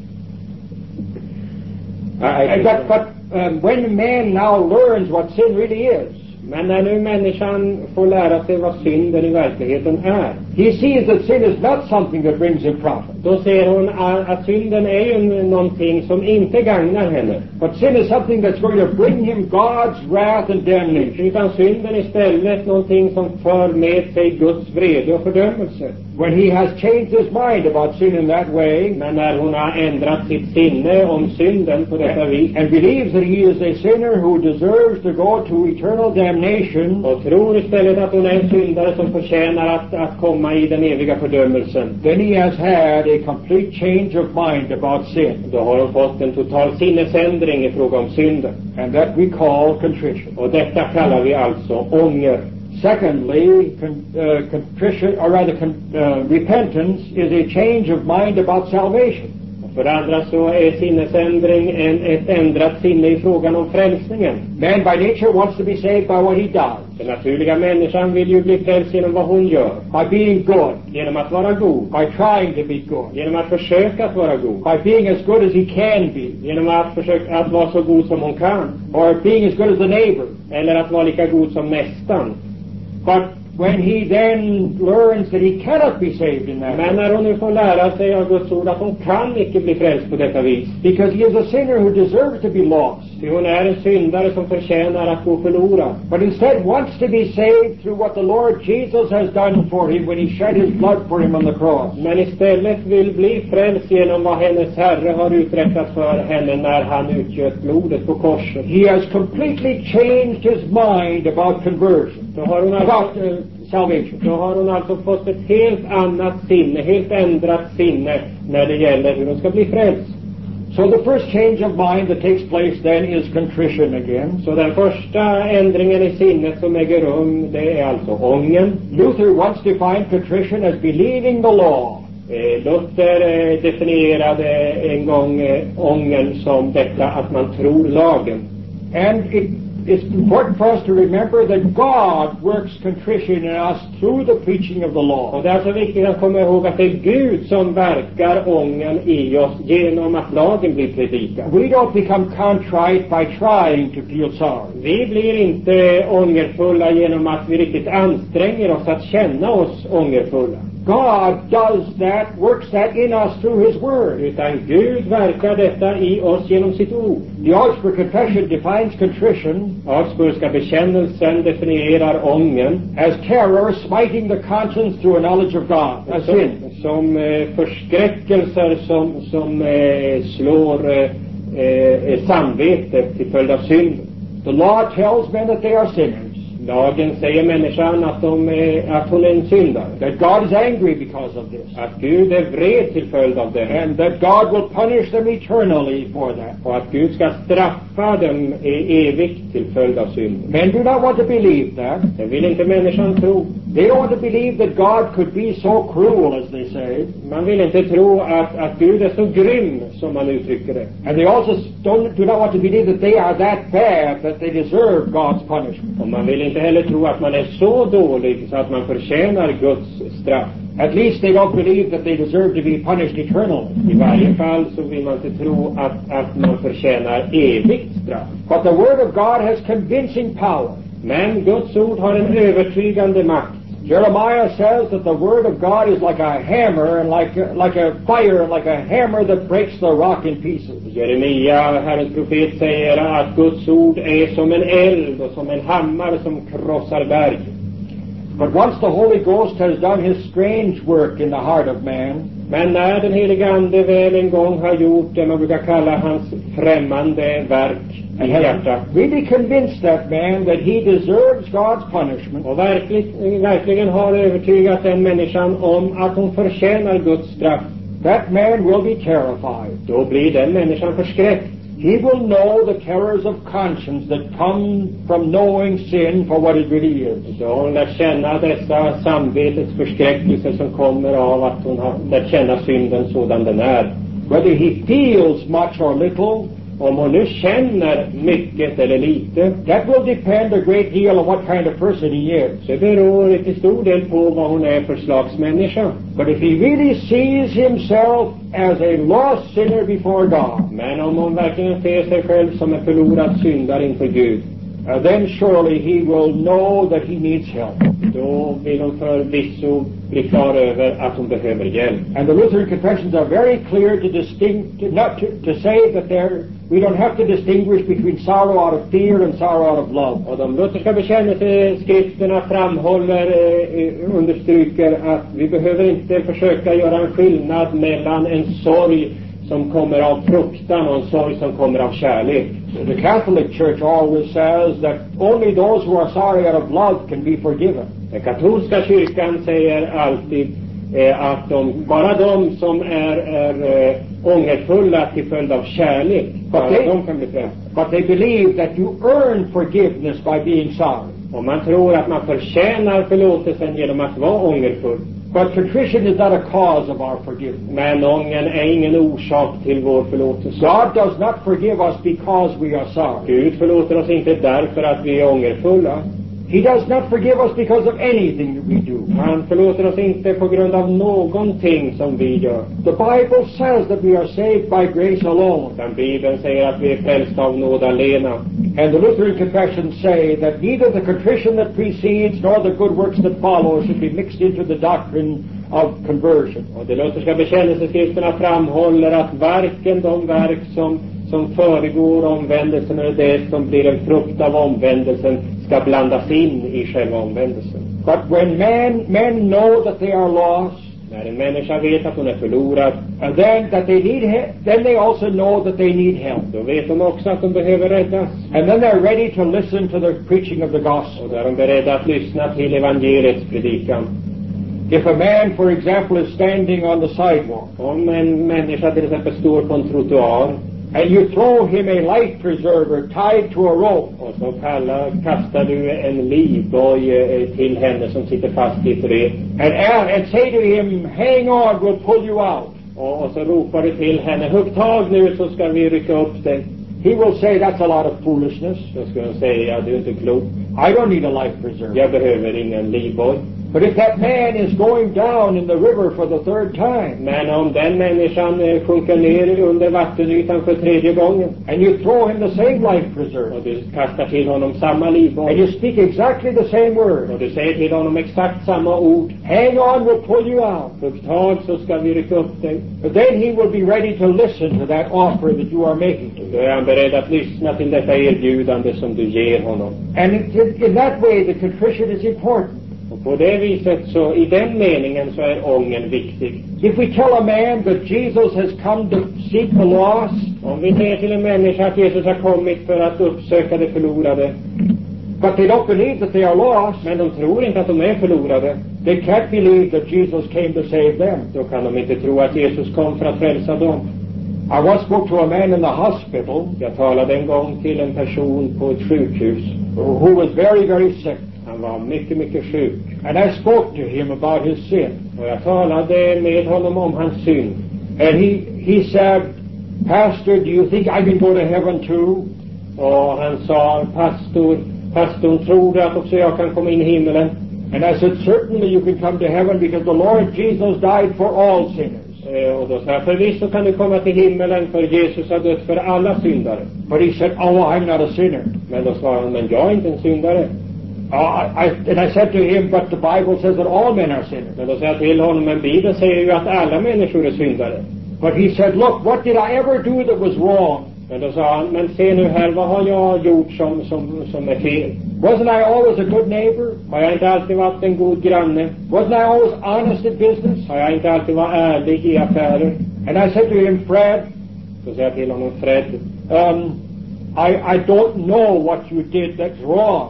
Speaker 1: I, I, but but um, when man now learns what sin really is,
Speaker 2: men när nu människan får lära sig vad synden i verkligheten är,
Speaker 1: he sees that sin is not something that brings him profit.
Speaker 2: Då ser hon att synden är ju någonting som inte gagnar henne.
Speaker 1: But sin is something that's going to bring him God's wrath and damnation.
Speaker 2: Utan synden istället någonting som för med sig Guds vrede och fördömelse.
Speaker 1: When he has changed his mind about sin in that way,
Speaker 2: men när hon har ändrat sitt sinne om synden på detta vis,
Speaker 1: and believes that he is a sinner who deserves to go to eternal damnation,
Speaker 2: och tror istället att hon är en syndare som förtjänar att, att komma i den eviga fördömelsen,
Speaker 1: then he has had a complete change of mind about sin.
Speaker 2: Då har hon fått en total sinnesändring i fråga om synden.
Speaker 1: And that we call contrition.
Speaker 2: Och detta kallar vi alltså ånger.
Speaker 1: Secondly, con, uh, contrition, or rather con, uh, repentance is a change of mind about salvation.
Speaker 2: För det andra så är sinnesändring en, ett ändrat sinne i frågan om frälsningen.
Speaker 1: Man by nature wants to be saved by what he does.
Speaker 2: Den naturliga människan vill ju bli frälst genom vad hon gör.
Speaker 1: By being good.
Speaker 2: Genom att vara god.
Speaker 1: By trying to be good.
Speaker 2: Genom att försöka att vara god.
Speaker 1: By being as good as he can be.
Speaker 2: Genom att försöka att vara så god som hon kan.
Speaker 1: Or being as good as the neighbor.
Speaker 2: Eller att vara lika god som nästan.
Speaker 1: But when he then learns that he cannot be saved in that
Speaker 2: Men när hon nu får lära sig av Guds ord att hon kan inte bli frälst på detta vis.
Speaker 1: Because he is a sinner who deserves to be lost.
Speaker 2: Ty hon är en syndare som förtjänar att gå förlorad.
Speaker 1: But instead wants to be saved through what the Lord Jesus has done for him when he shed his blood for him on the cross.
Speaker 2: Men istället vill bli frälst genom vad hennes Herre har uträttat för henne när han utgöt blodet på korset.
Speaker 1: He has completely changed his mind about conversion.
Speaker 2: Då har hon alltså,
Speaker 1: about uh, salvation.
Speaker 2: Då har hon alltså fått ett helt annat sinne, helt ändrat sinne när det gäller hur hon ska bli frälst.
Speaker 1: So the first change of mind that takes place then is contrition again.
Speaker 2: Så den första ändringen i sinnet som äger rum, det är alltså ången.
Speaker 1: Luther once defined contrition as believing the law.
Speaker 2: Eh, Luther eh, definierade en gång eh, ången som detta att man tror lagen.
Speaker 1: And it It's important for us to remember that God works contrition in us through the preaching of the law.
Speaker 2: Och det är så viktigt att komma ihåg att det är Gud som verkar ången i oss genom att lagen blir predikad.
Speaker 1: We don't become contrite by trying to feel sorry.
Speaker 2: Vi blir inte ångerfulla genom att vi riktigt anstränger oss att känna oss ångerfulla.
Speaker 1: God does that, works that in us through His Word.
Speaker 2: Utan Gud verkar detta i oss genom sitt ord.
Speaker 1: The Augsburg Confession defines contrition.
Speaker 2: Augsburgska bekännelsen definierar ången
Speaker 1: as terror smiting the conscience through a knowledge of God. As
Speaker 2: som,
Speaker 1: sin.
Speaker 2: som eh, förskräckelser som, som eh, slår eh, eh, samvete till följd av synd.
Speaker 1: The law tells men that they are sinners.
Speaker 2: Lagen säger människan att, de är, att hon är en syndare.
Speaker 1: That God is angry because of this.
Speaker 2: Att Gud är vred till följd av det.
Speaker 1: And that God will punish them eternally for that.
Speaker 2: Och att Gud ska straffa dem i evigt till följd av synd.
Speaker 1: Men do not want to believe that.
Speaker 2: Det vill inte människan tro.
Speaker 1: They don't want to believe that God could be so cruel, as they say.
Speaker 2: Man vill inte tro att, att Gud är så grym som man uttrycker det.
Speaker 1: And they also don't, do not want to believe that they are that bad that they deserve God's punishment.
Speaker 2: Och man vill inte heller tro att man är så dålig så att man förtjänar Guds straff.
Speaker 1: At least they don't believe that they deserve to be punished eternally.
Speaker 2: I varje fall så vill man inte tro att, att man förtjänar evigt straff.
Speaker 1: But the Word of God has convincing power.
Speaker 2: Men Guds ord har en övertygande makt.
Speaker 1: Jeremiah says that the Word of God is like a hammer and like a, like a fire and like a hammer that breaks the rock in pieces.
Speaker 2: Jeremia, Herrens profet, säger att Guds ord är som en eld och som en hammare som krossar berg.
Speaker 1: But once the Holy Ghost has done his strange work in the heart of man,
Speaker 2: men när den helige Ande väl en gång har gjort det man brukar kalla hans främmande verk i hjärtat,
Speaker 1: really convinced that man that he deserves God's punishment,
Speaker 2: och verkligen, verkligen har övertygat den människan om att hon förtjänar Guds straff,
Speaker 1: that man will be terrified.
Speaker 2: Då blir den människan förskräckt.
Speaker 1: He will know the terrors of conscience that come from knowing sin for what it really is.
Speaker 2: Då hon lär känna dessa samvetets förskräckelser som kommer av att hon har lärt känna synden sådan den är.
Speaker 1: Whether he feels much or little,
Speaker 2: om hon nu känner mycket eller lite,
Speaker 1: that will depend a great deal on what kind of person he is.
Speaker 2: Det beror till stor del på vad hon är för slags människa.
Speaker 1: But if he really sees himself as a lost sinner before God,
Speaker 2: men om hon verkligen ser sig själv som en förlorad syndare inför Gud,
Speaker 1: uh, then surely he will know that he needs help.
Speaker 2: Då vill hon förvisso bli klar över att hon behöver hjälp.
Speaker 1: And the Lutheran confessions are very clear to distinct, to, not to, to say that there we don't have to distinguish between sorrow out of fear and sorrow out of love.
Speaker 2: Och de lutherska bekännelseskrifterna framhåller, eh, understryker att vi behöver inte försöka göra en skillnad mellan en sorg som kommer av fruktan och en sorg som kommer av kärlek.
Speaker 1: The Catholic Church always says that only those who are sorry out of love can be forgiven.
Speaker 2: Den katolska kyrkan säger alltid eh, att de, bara de som är, är eh, ångerfulla till följd av kärlek, bara
Speaker 1: they,
Speaker 2: de kan bli frälsta.
Speaker 1: But they believe that you earn forgiveness by being sorry.
Speaker 2: Och man tror att man förtjänar förlåtelsen genom att vara ångerfull.
Speaker 1: But contrition is not a cause of our forgiveness.
Speaker 2: Men ångern är ingen orsak till vår förlåtelse.
Speaker 1: God does not forgive us because we are sorry.
Speaker 2: Gud förlåter oss inte därför att vi är ångerfulla.
Speaker 1: He does not forgive us because of anything that we do.
Speaker 2: Han förlåter oss inte på grund av någonting som vi gör.
Speaker 1: The Bible says that we are saved by grace alone.
Speaker 2: Den Bibeln säger att vi är frälsta av nåd alena.
Speaker 1: And the Lutheran confessions say that neither the contrition that precedes nor the good works that follow should be mixed into the doctrine of conversion.
Speaker 2: Och de lutherska bekännelseskrifterna framhåller att varken de verk som som föregår omvändelsen eller det som blir en frukt av omvändelsen ska blandas in i själva omvändelsen.
Speaker 1: But when man, men know that they are lost,
Speaker 2: när en människa vet att hon är förlorad,
Speaker 1: and then that they need help, then they also know that they need help.
Speaker 2: Då vet de också att de behöver räddas.
Speaker 1: And then they're ready to listen to the preaching of the gospel.
Speaker 2: Och då är de beredda att lyssna till evangeliets predikan.
Speaker 1: If a man, for example, is standing on the sidewalk,
Speaker 2: om en människa till exempel står på en trottoar,
Speaker 1: and you throw him a life preserver tied to a rope,
Speaker 2: och så kallar, kastar du en livboj eh, till henne som sitter fast i ett rep,
Speaker 1: and, and say to him, hang on, we'll pull you out.
Speaker 2: Och, och så ropar du till henne, hugg tag nu så ska vi rycka upp dig.
Speaker 1: He will say, that's a lot of foolishness.
Speaker 2: Då ska hon säga, du är inte klok.
Speaker 1: I don't need a life preserver.
Speaker 2: Jag behöver ingen livboj.
Speaker 1: But if that man is going down in the river for the third time,
Speaker 2: men om den människan eh, sjunker ner under vattenytan för tredje gången,
Speaker 1: and you throw him the same life preserver,
Speaker 2: och du kastar till honom samma livboj,
Speaker 1: and you speak exactly the same word,
Speaker 2: och du säger till honom exakt samma ord,
Speaker 1: hang on, we'll pull you out,
Speaker 2: hugg tag så ska vi rycka upp dig,
Speaker 1: but then he will be ready to listen to that offer that you are making to him.
Speaker 2: Då är han beredd att lyssna till detta erbjudande som du ger honom.
Speaker 1: And in, in that way the contrition is important.
Speaker 2: Och på det viset så, i den meningen så är ången viktig.
Speaker 1: If we tell a man that Jesus has come to seek the lost,
Speaker 2: Om vi säger till en människa att Jesus har kommit för att uppsöka det förlorade,
Speaker 1: but they don't believe that they are lost,
Speaker 2: men de tror inte att de är förlorade,
Speaker 1: they can't believe that Jesus came to save them.
Speaker 2: då kan de inte tro att Jesus kom för att frälsa dem.
Speaker 1: I once spoke to a man in the hospital
Speaker 2: Jag talade en gång till en person på ett sjukhus.
Speaker 1: who was very, very sick.
Speaker 2: Han var mycket, mycket sjuk.
Speaker 1: And I spoke to him about his sin.
Speaker 2: Och jag talade med honom om hans synd.
Speaker 1: And he, he said, Pastor, do you think I can go to heaven too?
Speaker 2: Och han sa, pastor, pastorn, tror du att också jag kan komma in i himmelen?
Speaker 1: And I said, certainly you can come to heaven because the Lord Jesus died for all sinners.
Speaker 2: Och då sa jag, förvisso kan du komma till himmelen, för Jesus har dött för alla syndare.
Speaker 1: But he said, oh, I'm not a sinner.
Speaker 2: Men då svarade han, men jag är inte en syndare.
Speaker 1: Uh, I, I, and I said to him, but the Bible says that all men are sinners.
Speaker 2: Men då sa jag till honom, men Bibeln säger ju att alla människor är syndare.
Speaker 1: But he said, look, what did I ever do that was wrong?
Speaker 2: Men då sa han, men se nu här, vad har jag gjort som, som, som är fel?
Speaker 1: Wasn't I always a good neighbor?
Speaker 2: Har jag inte alltid varit en god granne?
Speaker 1: Wasn't I always honest in business?
Speaker 2: Har jag inte alltid varit ärlig i affärer?
Speaker 1: And I said to him, Fred,
Speaker 2: Så sa jag till honom, Fred,
Speaker 1: um, I, I don't know what you did that's wrong.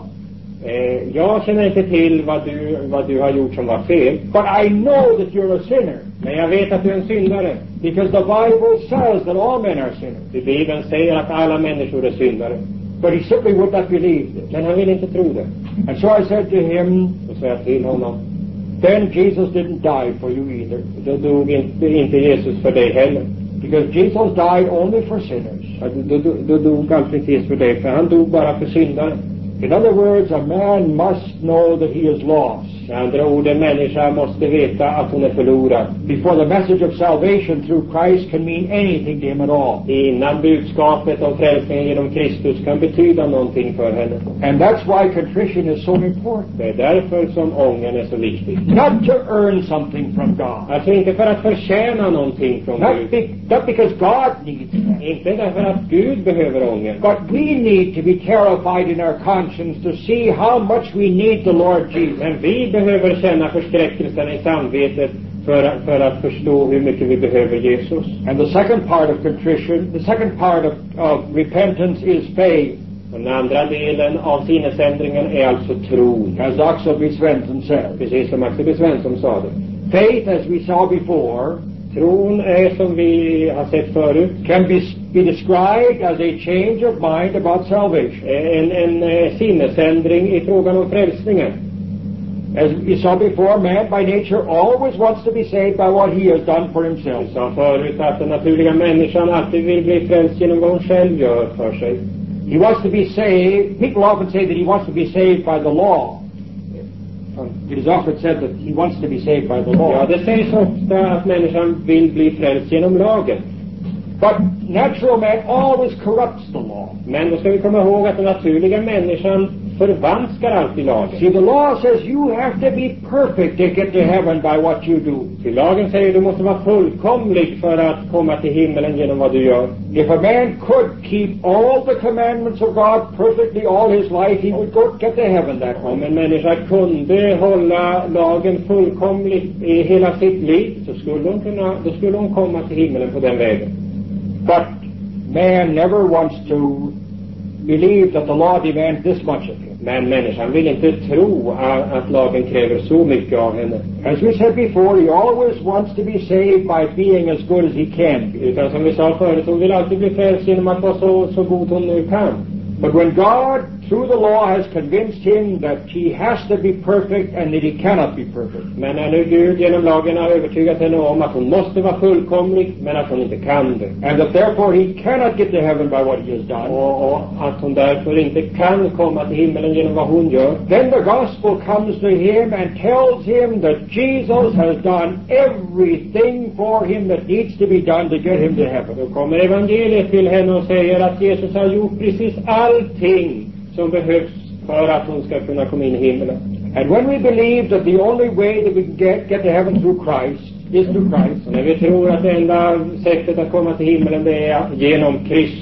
Speaker 2: eh, jag känner inte till vad du, vad du har gjort som var fel.
Speaker 1: But I know that you're a sinner.
Speaker 2: Men jag vet att du är en syndare.
Speaker 1: Because the Bible says that all men are sinners.
Speaker 2: I Bibeln säger att alla människor är syndare.
Speaker 1: But he simply would not believe this.
Speaker 2: Men han vill inte tro det.
Speaker 1: And so I said to him,
Speaker 2: Så sa jag till honom,
Speaker 1: then Jesus didn't die for you either.
Speaker 2: då dog inte, inte Jesus för dig heller.
Speaker 1: Because Jesus died only for sinners.
Speaker 2: Ja, Då, då, då dog alltså inte Jesus för dig, för han dog bara för syndare.
Speaker 1: In other words, a man must know that he is lost
Speaker 2: Med andra ord, en människa måste veta att hon är förlorad
Speaker 1: before the message of salvation through Christ can mean anything to him at all.
Speaker 2: innan budskapet om frälsningen genom Kristus kan betyda någonting för henne.
Speaker 1: And that's why contrition is so important.
Speaker 2: Det är därför som ången är så viktig.
Speaker 1: Not to earn something from God.
Speaker 2: Alltså inte för att förtjäna någonting från
Speaker 1: Not,
Speaker 2: Gud.
Speaker 1: be, not because God needs that.
Speaker 2: Inte därför att Gud behöver ången.
Speaker 1: But we need to be terrified in our conscience to see how much we need the Lord Jesus.
Speaker 2: Men vi behöver känna förskräckelsen i samvetet för, för att förstå hur mycket vi behöver Jesus.
Speaker 1: And the second part of contrition, the second part of, of repentance is faith.
Speaker 2: Och den andra delen av sinnesändringen är alltså tron.
Speaker 1: As Axel B. Svensson said.
Speaker 2: Precis som Axel B. Svensson sa det.
Speaker 1: Faith, as we saw before,
Speaker 2: Tron är, som vi har sett förut,
Speaker 1: can be, be described as a change of mind about salvation.
Speaker 2: en, en, en sinnesändring i frågan om frälsningen.
Speaker 1: As we saw before, man by nature always wants to be saved by what he has done for himself.
Speaker 2: Vi sa förut att den naturliga människan alltid vill bli frälst genom vad hon själv gör för sig.
Speaker 1: He wants to be saved. People often say that he wants to be saved by the law. It is often said that he wants to be saved by the law.
Speaker 2: Ja, det sägs ofta att människan vill bli frälst genom lagen.
Speaker 1: But natural man always corrupts the law.
Speaker 2: Men då ska vi komma ihåg att den naturliga människan förvanskar alltid lagen.
Speaker 1: See, the law says you have to be perfect to get to heaven by what you do.
Speaker 2: Till lagen säger du måste vara fullkomlig för att komma till himmelen genom vad du gör.
Speaker 1: If a man could keep all the commandments of God perfectly all his life, he would go get to heaven that way.
Speaker 2: Om en människa kunde hålla lagen fullkomligt i hela sitt liv, så skulle hon kunna, då skulle hon komma till himmelen på den vägen.
Speaker 1: But man never wants to believe that the law demands this much of him.
Speaker 2: Men människan vill inte tro att, att lagen kräver så mycket av henne.
Speaker 1: As we said before, he always wants to be saved by being as good as he can be.
Speaker 2: Utan som vi sa förut, hon vill alltid bli frälst genom att vara så, så god hon nu kan.
Speaker 1: But when God, through the law, has convinced him that he has to be perfect and that he cannot be perfect,
Speaker 2: Men när nu Gud genom lagen har övertygat henne om att hon måste vara fullkomlig, men att hon inte kan det.
Speaker 1: and that therefore he cannot get to heaven by what he has done,
Speaker 2: Och, och att hon därför inte kan komma till himmelen genom vad hon gör.
Speaker 1: then the gospel comes to him and tells him that Jesus has done everything for him that needs to be done to get him to heaven.
Speaker 2: Då kommer evangeliet till henne och säger att Jesus har gjort precis allting som behövs för att hon ska kunna komma in i himmelen.
Speaker 1: And when we believe that the only way that we can get, get to heaven through Christ is through Christ,
Speaker 2: Och när vi tror att det enda sättet att komma till himmelen det är genom Kristus,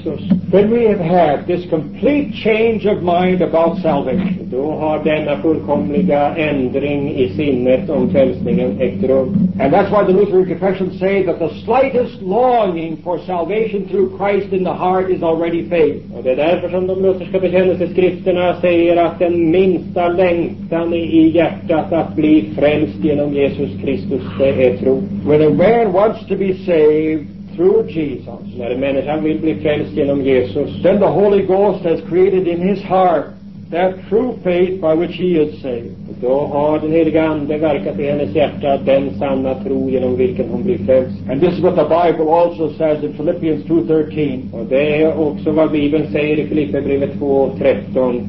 Speaker 1: then we have had this complete change of mind about salvation.
Speaker 2: Då har denna fullkomliga ändring i sinnet om frälsningen ägt rum.
Speaker 1: And that's why the Lutheran Confession say that the slightest longing for salvation through Christ in the heart is already faith.
Speaker 2: Och det är därför som de lutherska bekännelseskrifterna säger att den minsta längtan i hjärtat att bli frälst genom Jesus Kristus, det är tro.
Speaker 1: When a man wants to be saved through Jesus,
Speaker 2: när en människa vill bli frälst genom Jesus,
Speaker 1: then the Holy Ghost has created in his heart that true faith by which he is saved.
Speaker 2: Då har den heliga Ande verkat i hennes hjärta den sanna tro genom vilken hon blir frälst.
Speaker 1: And this is what the Bible also says in Philippians two thirteen.
Speaker 2: Och det är också vad Bibeln säger i Filipperbrevet två tretton.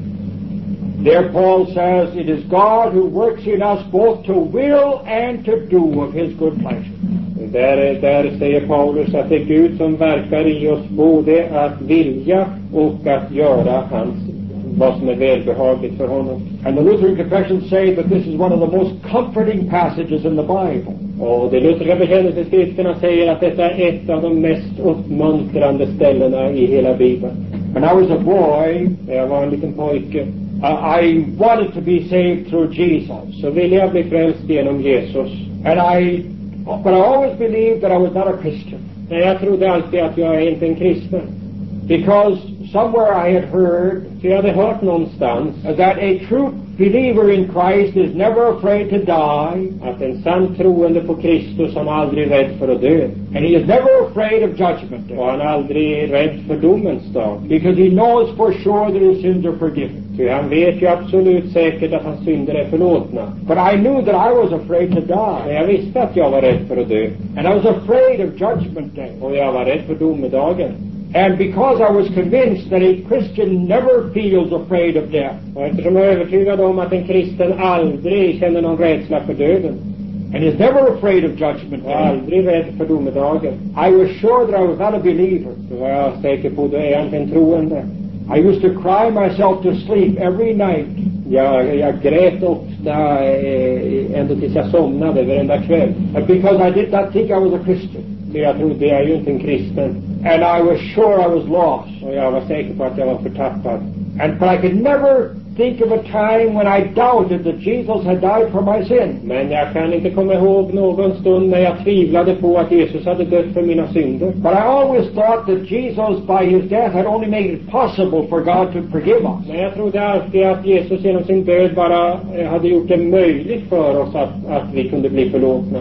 Speaker 1: There Paul says, it is God who works in us both to will and to do of his good pleasure.
Speaker 2: Där, där säger Paulus att det är Gud som verkar i oss både att vilja och att göra hans, vad som är välbehagligt för honom.
Speaker 1: And the Lutheran Confession say that this is one of the most comforting passages in the Bible.
Speaker 2: Och de lutherska bekännelseskrifterna säger att detta är ett av de mest uppmuntrande ställena i hela Bibeln.
Speaker 1: When I was a boy,
Speaker 2: när jag var en liten pojke,
Speaker 1: uh, I wanted to be saved through Jesus.
Speaker 2: Så ville jag bli frälst genom Jesus.
Speaker 1: And I But I always believed that I was not a Christian.
Speaker 2: Men jag trodde alltid att jag är inte en kristen.
Speaker 1: Because somewhere I had heard,
Speaker 2: för jag hade hört någonstans,
Speaker 1: that a true believer in Christ is never afraid to die.
Speaker 2: Att en sann troende på Kristus, han är aldrig rädd för att dö.
Speaker 1: And he is never afraid of judgment day.
Speaker 2: Och han är aldrig rädd för domens dag.
Speaker 1: Because he knows for sure that his sins are forgiven.
Speaker 2: För han vet ju absolut säkert att hans synder är förlåtna.
Speaker 1: But I knew that I was afraid to die.
Speaker 2: Men jag visste att jag var rädd för att dö.
Speaker 1: And I was afraid of judgment day.
Speaker 2: Och jag var rädd för domedagen.
Speaker 1: And because I was convinced that a Christian never feels afraid of death.
Speaker 2: Och eftersom jag är övertygad om att en kristen aldrig känner någon rädsla för döden.
Speaker 1: And is never afraid of judgment day.
Speaker 2: Och aldrig rädd för domedagen.
Speaker 1: I was sure that I was not a believer.
Speaker 2: Så var jag säker på att jag är inte en troende.
Speaker 1: I used to cry myself to sleep every night.
Speaker 2: Jag, jag grät ofta eh, ända tills jag somnade varenda kväll.
Speaker 1: Because I did not think I was a Christian.
Speaker 2: För jag trodde jag är ju inte en kristen.
Speaker 1: And I was sure I was lost.
Speaker 2: Och jag var säker på att jag var förtappad.
Speaker 1: And but I could never think of a time when I doubted that Jesus had died for my sin.
Speaker 2: Men jag kan inte komma ihåg någon stund när jag tvivlade på att Jesus hade dött för mina synder.
Speaker 1: But I always thought that Jesus by his death had only made it possible for God to forgive us.
Speaker 2: Men jag trodde alltid att Jesus genom sin död bara hade gjort det möjligt för oss att, att vi kunde bli förlåtna.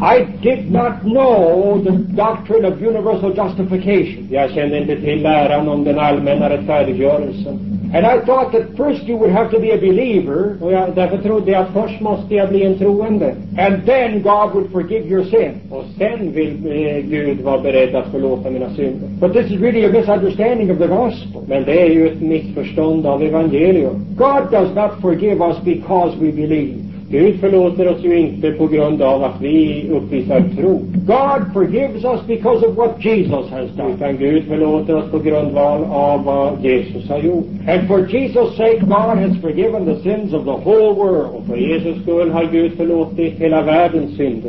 Speaker 1: I did not know the doctrine of universal justification.
Speaker 2: Jag kände inte till läran om den allmänna rättfärdiggörelsen.
Speaker 1: And I thought that first you would have to be a believer.
Speaker 2: Och jag, därför trodde jag att först måste jag bli en troende.
Speaker 1: And then God would forgive your sin.
Speaker 2: Och sen vill eh, Gud vara beredd att förlåta mina synder.
Speaker 1: But this is really a misunderstanding of the gospel.
Speaker 2: Men det är ju ett missförstånd av evangelium.
Speaker 1: God does not forgive us because we believe.
Speaker 2: Gud förlåter oss ju inte på grund av att vi uppvisar tro.
Speaker 1: God forgives us because of what Jesus has done.
Speaker 2: Utan Gud förlåter oss på grundval av vad Jesus har gjort.
Speaker 1: And for Jesus' sake, God has forgiven the sins of the whole world.
Speaker 2: Och för Jesus skull har Gud förlåtit hela världens synder.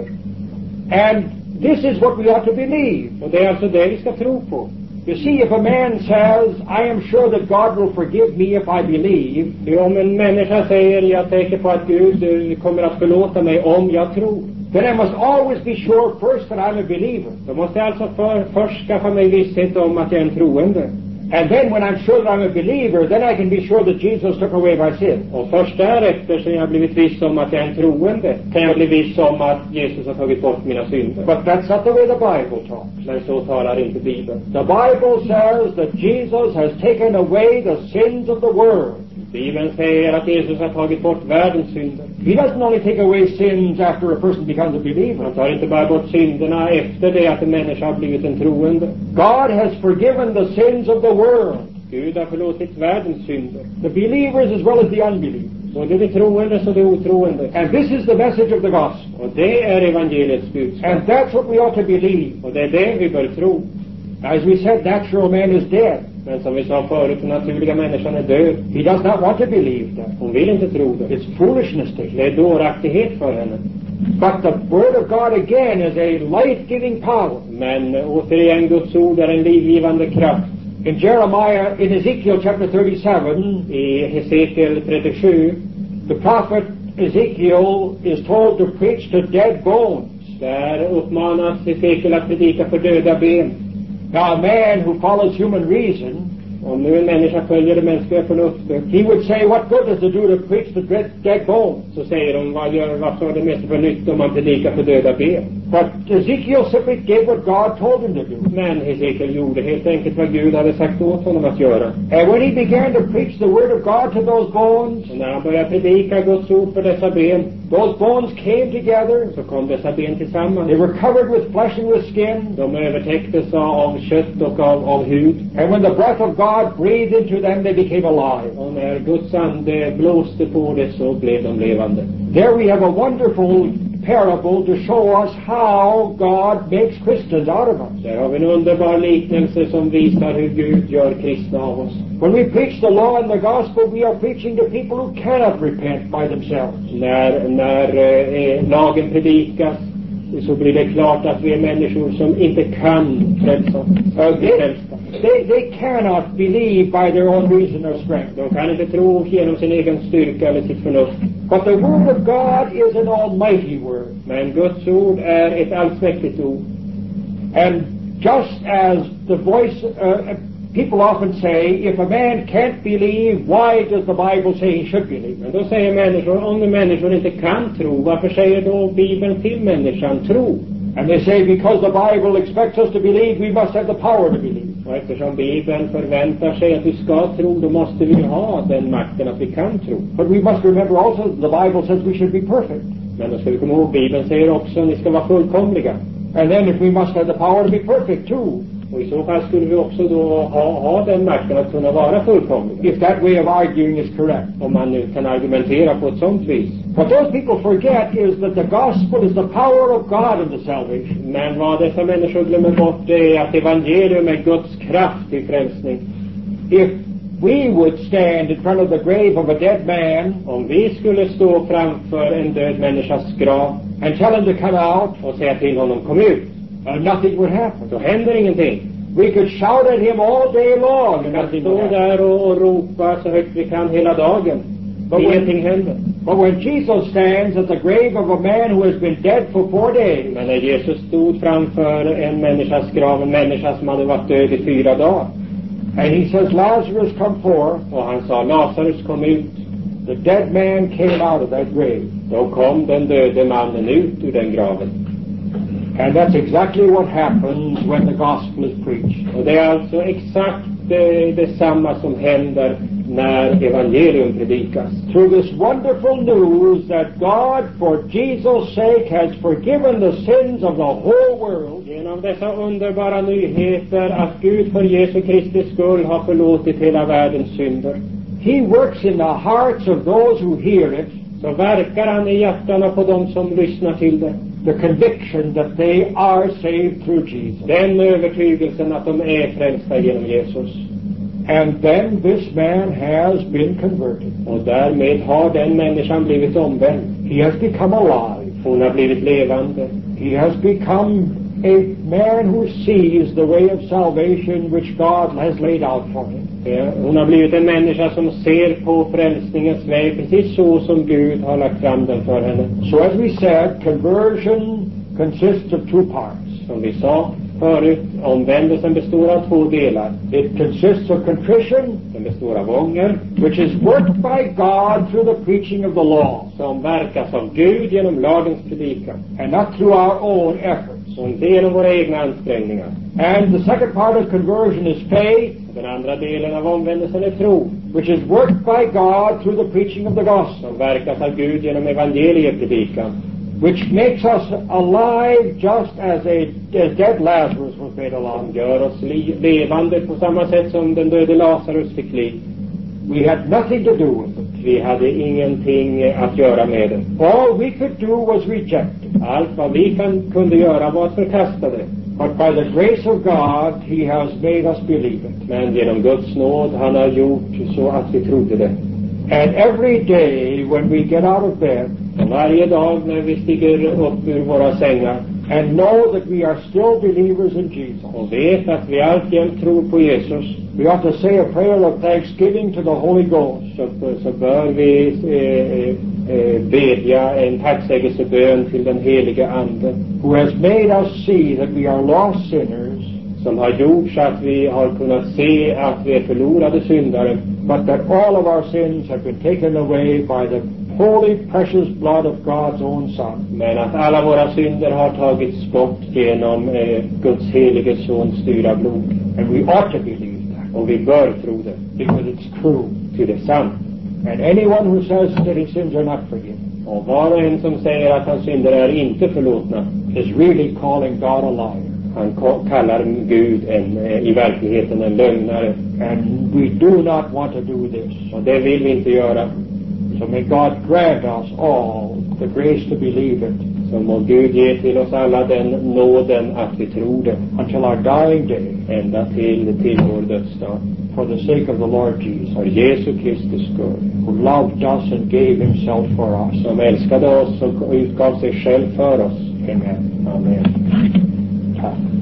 Speaker 1: And this is what we ought to believe.
Speaker 2: Och det är alltså det vi ska tro på.
Speaker 1: You see, if a man says, I am sure that God will forgive me if I believe.
Speaker 2: Om en människa säger, jag är säker på att Gud kommer att förlåta mig om jag tror.
Speaker 1: Then I must always be sure first that I'm a believer.
Speaker 2: Då måste jag alltså för, först skaffa mig visshet om att jag är en troende.
Speaker 1: And then when I'm sure that I'm a believer, then I can be sure that Jesus took away my sin.
Speaker 2: Och först därefter så jag har blivit viss om att jag är en troende, kan jag bli viss om att Jesus har tagit bort mina synder.
Speaker 1: But that's not the way the Bible talks.
Speaker 2: Men så talar inte Bibeln.
Speaker 1: The Bible says that Jesus has taken away the sins of the world.
Speaker 2: Bibeln säger att Jesus har tagit bort världens synder.
Speaker 1: He doesn't only take away sins after a person becomes a believer.
Speaker 2: Han tar inte bara bort synderna efter det att en människa har blivit en troende.
Speaker 1: God has forgiven the sins of the world.
Speaker 2: Gud har förlåtit världens synder.
Speaker 1: The believers as well as the unbelievers.
Speaker 2: Både de troende och de otroende.
Speaker 1: And this is the message of the gospel.
Speaker 2: Och det är evangeliets budskap.
Speaker 1: And that's what we ought to believe.
Speaker 2: Och det är det vi bör tro.
Speaker 1: As we said, natural man is dead.
Speaker 2: Men som vi sa förut, den naturliga människan är död.
Speaker 1: He does not want to believe that.
Speaker 2: Hon vill inte tro det.
Speaker 1: It's foolishness to him.
Speaker 2: Det är dåraktighet för henne.
Speaker 1: But the word of God again is a life-giving power.
Speaker 2: Men återigen, Guds ord är en livgivande kraft.
Speaker 1: In Jeremiah, in Ezekiel chapter thirty-seven,
Speaker 2: I Hesekiel trettiosju,
Speaker 1: the prophet Ezekiel is told to preach to dead bones.
Speaker 2: där uppmanas Hesekiel att predika för döda ben.
Speaker 1: Now, a man who follows human reason,
Speaker 2: Om nu en människa följer det mänskliga förnuftet,
Speaker 1: he would say, what good does it do to preach to dead, dead bones?
Speaker 2: så säger de, vad gör, vad får det mest för nytta om man predikar för döda ben?
Speaker 1: But Ezekiel simply gave what God told him to do.
Speaker 2: Men Hesekiel gjorde helt enkelt vad Gud hade sagt åt honom att göra.
Speaker 1: And when he began to preach the word of God to those bones,
Speaker 2: Och när han började predika Guds ord för dessa ben,
Speaker 1: those bones came together.
Speaker 2: så kom dessa ben tillsammans.
Speaker 1: They were covered with flesh and with skin.
Speaker 2: De övertäcktes av kött och av, av hud.
Speaker 1: And when the breath of God breathed into them, they became alive.
Speaker 2: Och när Guds ande blåste på det så blev de levande.
Speaker 1: There we have a wonderful parable to show us how God makes Christians out of us.
Speaker 2: Där har vi en underbar liknelse som visar hur Gud gör kristna av oss.
Speaker 1: When we preach the law and the gospel, we are preaching to people who cannot repent by themselves.
Speaker 2: När, när eh, lagen predikas så blir det klart att vi är människor som inte kan frälsas.
Speaker 1: Uh, they, they, they cannot believe by their own reason or strength.
Speaker 2: De kan inte tro genom sin egen styrka eller sitt förnuft.
Speaker 1: But the word of God is an almighty word.
Speaker 2: Men Guds ord är ett allsmäktigt ord.
Speaker 1: And just as the voice, uh, people often say, if a man can't believe, why does the Bible say he should believe?
Speaker 2: Men då säger människor, om nu människor inte kan tro, varför säger då Bibeln till människan tro?
Speaker 1: And they say, because the Bible expects us to believe, we must have the power to believe.
Speaker 2: Och eftersom Bibeln förväntar sig att vi ska tro, då måste vi ha den makten att vi kan tro.
Speaker 1: But we must remember also that the Bible says we should be perfect.
Speaker 2: Men då ska vi komma ihåg, Bibeln säger också att ni ska vara fullkomliga.
Speaker 1: And then if we must have the power to be perfect too.
Speaker 2: Och i så fall skulle vi också då ha, ha den makten att kunna vara fullkomliga.
Speaker 1: If that way of arguing is correct.
Speaker 2: Om man nu kan argumentera på ett sånt vis.
Speaker 1: What those people forget is that the gospel is the power of God into salvation.
Speaker 2: Men vad dessa människor glömmer bort, det är att evangelium är Guds kraft till frälsning.
Speaker 1: If we would stand in front of the grave of a dead man,
Speaker 2: om vi skulle stå framför en död människas grav
Speaker 1: and tell him to come out,
Speaker 2: och säga till honom, kom ut,
Speaker 1: uh, nothing would happen.
Speaker 2: då händer ingenting.
Speaker 1: We could shout at him all day long, and
Speaker 2: Vi
Speaker 1: nothing
Speaker 2: kan
Speaker 1: would
Speaker 2: stå
Speaker 1: happen.
Speaker 2: där och, och ropa så högt vi kan hela dagen.
Speaker 1: But
Speaker 2: Ingenting
Speaker 1: when,
Speaker 2: händer.
Speaker 1: but when Jesus stands at the grave of a man who has been dead for four days,
Speaker 2: Men när Jesus stod framför en människas grav, en människa som hade varit död i fyra dagar,
Speaker 1: and he says, Lazarus, come forth,
Speaker 2: och han sa, Lazarus, kom ut,
Speaker 1: the dead man came out of that grave.
Speaker 2: då kom den döde mannen ut ur den graven.
Speaker 1: And that's exactly what happens when the gospel is preached.
Speaker 2: Och det är alltså exakt det, detsamma som händer när evangelium predikas.
Speaker 1: Through this wonderful news that God, for Jesus' sake, has forgiven the sins of the whole world,
Speaker 2: Genom dessa underbara nyheter att Gud för Jesu Kristi skull har förlåtit hela världens synder,
Speaker 1: He works in the hearts of those who hear it,
Speaker 2: så verkar han i hjärtarna på dem som lyssnar till det.
Speaker 1: the conviction that they are saved through Jesus.
Speaker 2: Den övertygelsen att de är frälsta genom Jesus.
Speaker 1: And then this man has been converted.
Speaker 2: Och därmed har den människan blivit omvänd.
Speaker 1: He has become alive.
Speaker 2: Hon har blivit levande.
Speaker 1: He has become a man who sees the way of salvation which God has laid out for him.
Speaker 2: Ja, hon har blivit en människa som ser på frälsningens väg precis så som Gud har lagt fram den för henne.
Speaker 1: So as we said, conversion consists of two parts.
Speaker 2: Som vi sa förut, omvändelsen består av två delar.
Speaker 1: It consists of contrition,
Speaker 2: Den består av ånger,
Speaker 1: which is worked by God through the preaching of the law,
Speaker 2: som verkas av Gud genom lagens predikan,
Speaker 1: and not through our own efforts.
Speaker 2: och inte genom våra egna ansträngningar.
Speaker 1: And the second part of conversion is faith,
Speaker 2: Den andra delen av omvändelsen är tro,
Speaker 1: which is worked by God through the preaching of the gospel,
Speaker 2: som verkas av Gud genom evangeliepredikan,
Speaker 1: which makes us alive just as a as dead Lazarus was made
Speaker 2: som
Speaker 1: alive.
Speaker 2: gör oss li- levande på samma sätt som den döde Lazarus fick liv.
Speaker 1: We had nothing to do with it.
Speaker 2: Vi hade ingenting att göra med det.
Speaker 1: All we could do was reject it.
Speaker 2: Allt vad vi kan, kunde göra var att förkasta det.
Speaker 1: But by the grace of God, He has made us believe it.
Speaker 2: Men genom Guds nåd, han har gjort så att vi trodde det.
Speaker 1: And every day when we get out of bed
Speaker 2: Och varje dag när vi stiger upp ur våra sängar
Speaker 1: and know that we are still believers in Jesus,
Speaker 2: och vet att vi alltjämt tror på Jesus,
Speaker 1: we ought to say a prayer of thanksgiving to the Holy Ghost.
Speaker 2: Så, så bör vi eh, eh, bedja en tacksägelsebön till den helige Ande,
Speaker 1: who has made us see that we are lost sinners,
Speaker 2: som har gjort så att vi har kunnat se att vi är förlorade syndare,
Speaker 1: but that all of our sins have been taken away by the holy, precious blood of God's own Son.
Speaker 2: men att alla våra synder har tagits bort genom eh, Guds helige Sons dyra blod.
Speaker 1: And we ought to believe that,
Speaker 2: Och vi bör tro det,
Speaker 1: because it's true.
Speaker 2: till det är sant.
Speaker 1: And anyone who says that his sins are not forgiven
Speaker 2: Och var och en som säger att hans synder är inte förlåtna,
Speaker 1: is really calling God a liar.
Speaker 2: han ko- kallar Gud en, eh, i verkligheten en lögnare.
Speaker 1: And we do not want to do this.
Speaker 2: Och det vill vi inte göra.
Speaker 1: So may God grant us all the grace to believe it
Speaker 2: Så må Gud ge till oss alla den nåden att vi tror det,
Speaker 1: until our dying day,
Speaker 2: ända till, till vår dödsdag.
Speaker 1: for the sake of the Lord Jesus,
Speaker 2: För Jesu Kristus skull,
Speaker 1: who loved us and gave himself for us.
Speaker 2: som älskade oss och utgav sig själv för oss.
Speaker 1: Amen.
Speaker 2: Amen.
Speaker 1: Tack.